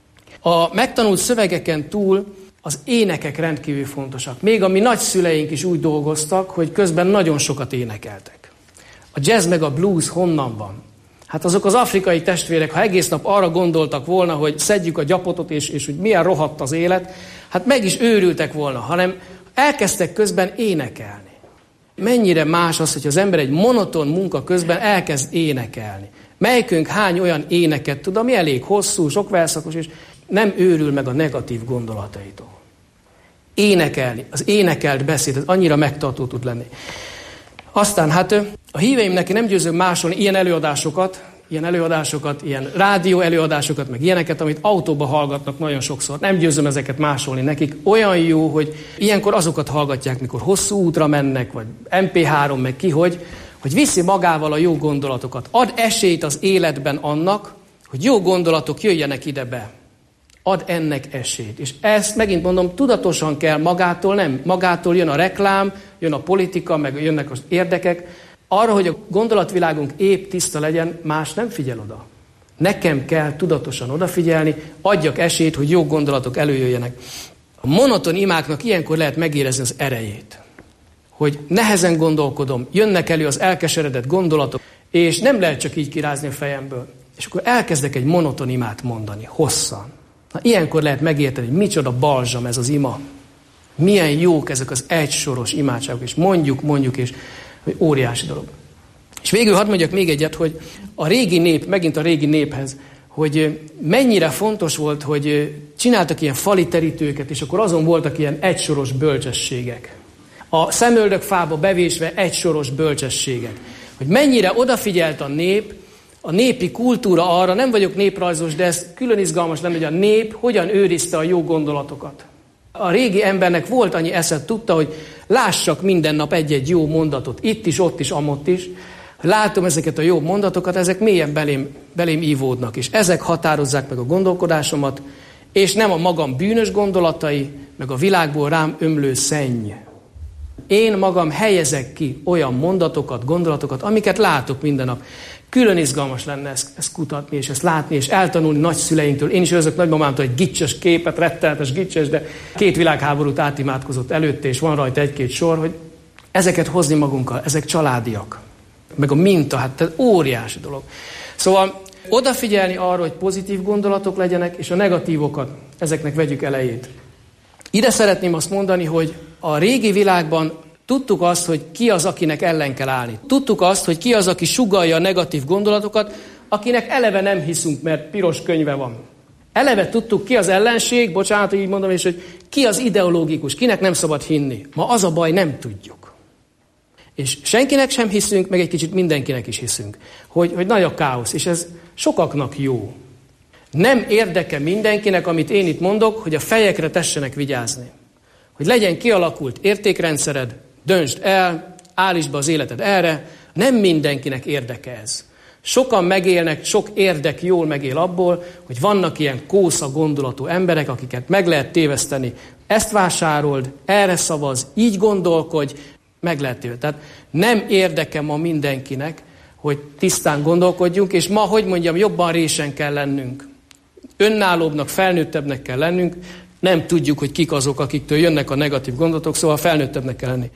A megtanult szövegeken túl az énekek rendkívül fontosak. Még a mi nagyszüleink is úgy dolgoztak, hogy közben nagyon sokat énekeltek. A jazz meg a blues honnan van? Hát azok az afrikai testvérek, ha egész nap arra gondoltak volna, hogy szedjük a gyapotot, és hogy milyen rohadt az élet, hát meg is őrültek volna, hanem elkezdtek közben énekelni. Mennyire más az, hogy az ember egy monoton munka közben elkezd énekelni. Melyikünk hány olyan éneket tud, ami elég hosszú, sok verszakos, és nem őrül meg a negatív gondolataitól. Énekelni, az énekelt beszéd, ez annyira megtartó tud lenni. Aztán hát a híveimnek nem győzöm másolni ilyen előadásokat, ilyen rádió előadásokat, meg ilyeneket, amit autóba hallgatnak nagyon sokszor. Nem győzöm ezeket másolni nekik. Olyan jó, hogy ilyenkor azokat hallgatják, mikor hosszú útra mennek, vagy MP3, meg ki, hogy hogy viszi magával a jó gondolatokat. Ad esélyt az életben annak, hogy jó gondolatok jöjjenek ide be. Ad ennek esélyt. És ezt megint mondom, tudatosan kell, magától nem. Magától jön a reklám, jön a politika, meg jönnek az érdekek. Arra, hogy a gondolatvilágunk épp tiszta legyen, más nem figyel oda. Nekem kell tudatosan odafigyelni, adjak esélyt, hogy jó gondolatok előjöjjenek. A monoton imáknak ilyenkor lehet megérezni az erejét. Hogy nehezen gondolkodom, jönnek elő az elkeseredett gondolatok, és nem lehet csak így kirázni a fejemből. És akkor elkezdek egy monoton imát mondani, hosszan. Na, ilyenkor lehet megérteni, hogy micsoda balzsam ez az ima. Milyen jók ezek az egysoros imádságok, és mondjuk, és hogy óriási dolog. És végül hadd mondjak még egyet, hogy a régi nép, megint a régi néphez, hogy mennyire fontos volt, hogy csináltak ilyen fali terítőket, és akkor azon voltak ilyen egysoros bölcsességek. A szemöldökfába bevésve egysoros bölcsességek. Hogy mennyire odafigyelt a nép, a népi kultúra arra, nem vagyok néprajzos, de ez külön izgalmas lenne, hogy a nép hogyan őrizte a jó gondolatokat. A régi embernek volt annyi esze, tudta, hogy lássak minden nap egy-egy jó mondatot, itt is, ott is, amott is. Látom ezeket a jó mondatokat, ezek mélyen belém ívódnak, és ezek határozzák meg a gondolkodásomat, és nem a magam bűnös gondolatai, meg a világból rám ömlő szenny. Én magam helyezek ki olyan mondatokat, gondolatokat, amiket látok minden nap. Külön izgalmas lenne ezt kutatni, és ezt látni, és eltanulni nagyszüleinktől. Én is őrzök nagymamámtól egy gicses képet, rettenetes gicses, de 2 világháborút átimádkozott előtte, és van rajta 1-2 sor, hogy ezeket hozni magunkkal, ezek családiak. Meg a minta, hát ez óriási dolog. Szóval odafigyelni arra, hogy pozitív gondolatok legyenek, és a negatívokat, ezeknek vegyük elejét. Ide szeretném azt mondani, hogy a régi világban tudtuk azt, hogy ki az, akinek ellen kell állni. Tudtuk azt, hogy ki az, aki sugallja a negatív gondolatokat, akinek eleve nem hiszünk, mert piros könyve van. Eleve tudtuk, ki az ellenség, bocsánat, így mondom, és hogy ki az ideológikus, kinek nem szabad hinni. Ma az a baj, nem tudjuk. És senkinek sem hiszünk, meg egy kicsit mindenkinek is hiszünk, hogy nagy a káosz, és ez sokaknak jó. Nem érdeke mindenkinek, amit én itt mondok, hogy a fejekre tessenek vigyázni. Hogy legyen kialakult értékrendszered, döntsd el, állítsd be az életed erre, nem mindenkinek érdeke ez. Sokan megélnek, sok érdek jól megél abból, hogy vannak ilyen kósza gondolatú emberek, akiket meg lehet téveszteni. Ezt vásárold, erre szavaz, így gondolkodj, meg lehet téveszteni. Tehát nem érdeke ma mindenkinek, hogy tisztán gondolkodjunk, és ma, hogy mondjam, jobban résen kell lennünk. Önállóbbnak, felnőttebbnek kell lennünk, nem tudjuk, hogy kik azok, akiktől jönnek a negatív gondolatok, szóval felnőttebbnek kell lenni.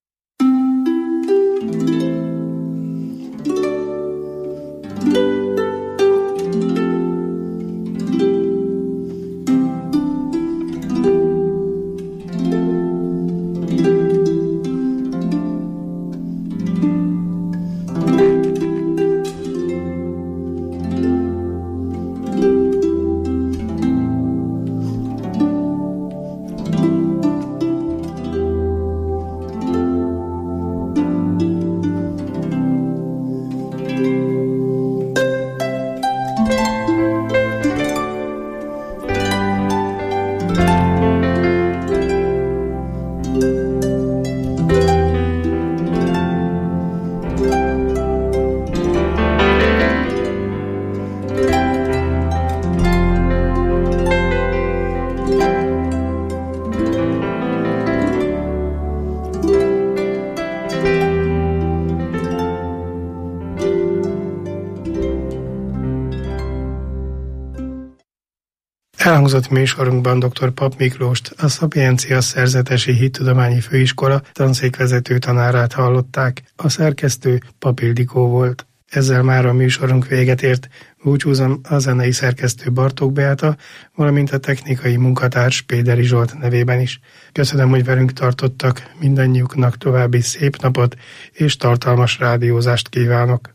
Elhangzott műsorunkban dr. Papp Miklóst, a Szapiencia Szerzetesi Hittudományi Főiskola tanszékvezető tanárát hallották. A szerkesztő Papp Ildikó volt. Ezzel már a műsorunk véget ért. Búcsúzom a zenei szerkesztő Bartók Beáta, valamint a technikai munkatárs Péderi Zsolt nevében is. Köszönöm, hogy velünk tartottak, mindannyiuknak további szép napot és tartalmas rádiózást kívánok.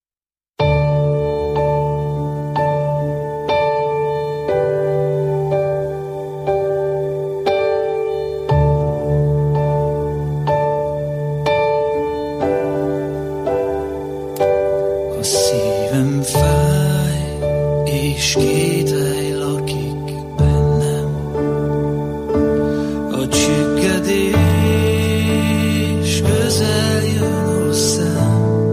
És kételj lakik bennem, a csüggedés közel jön hozzám.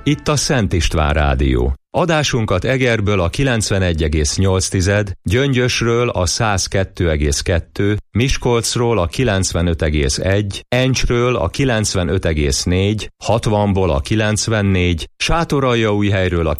Itt a Szent István Rádió. Adásunkat Egerből a 91,8, Gyöngyösről a 102,2, Miskolcról a 95,1, Encsről a 95,4, 60-ból a 94, Sátoraljaújhelyről a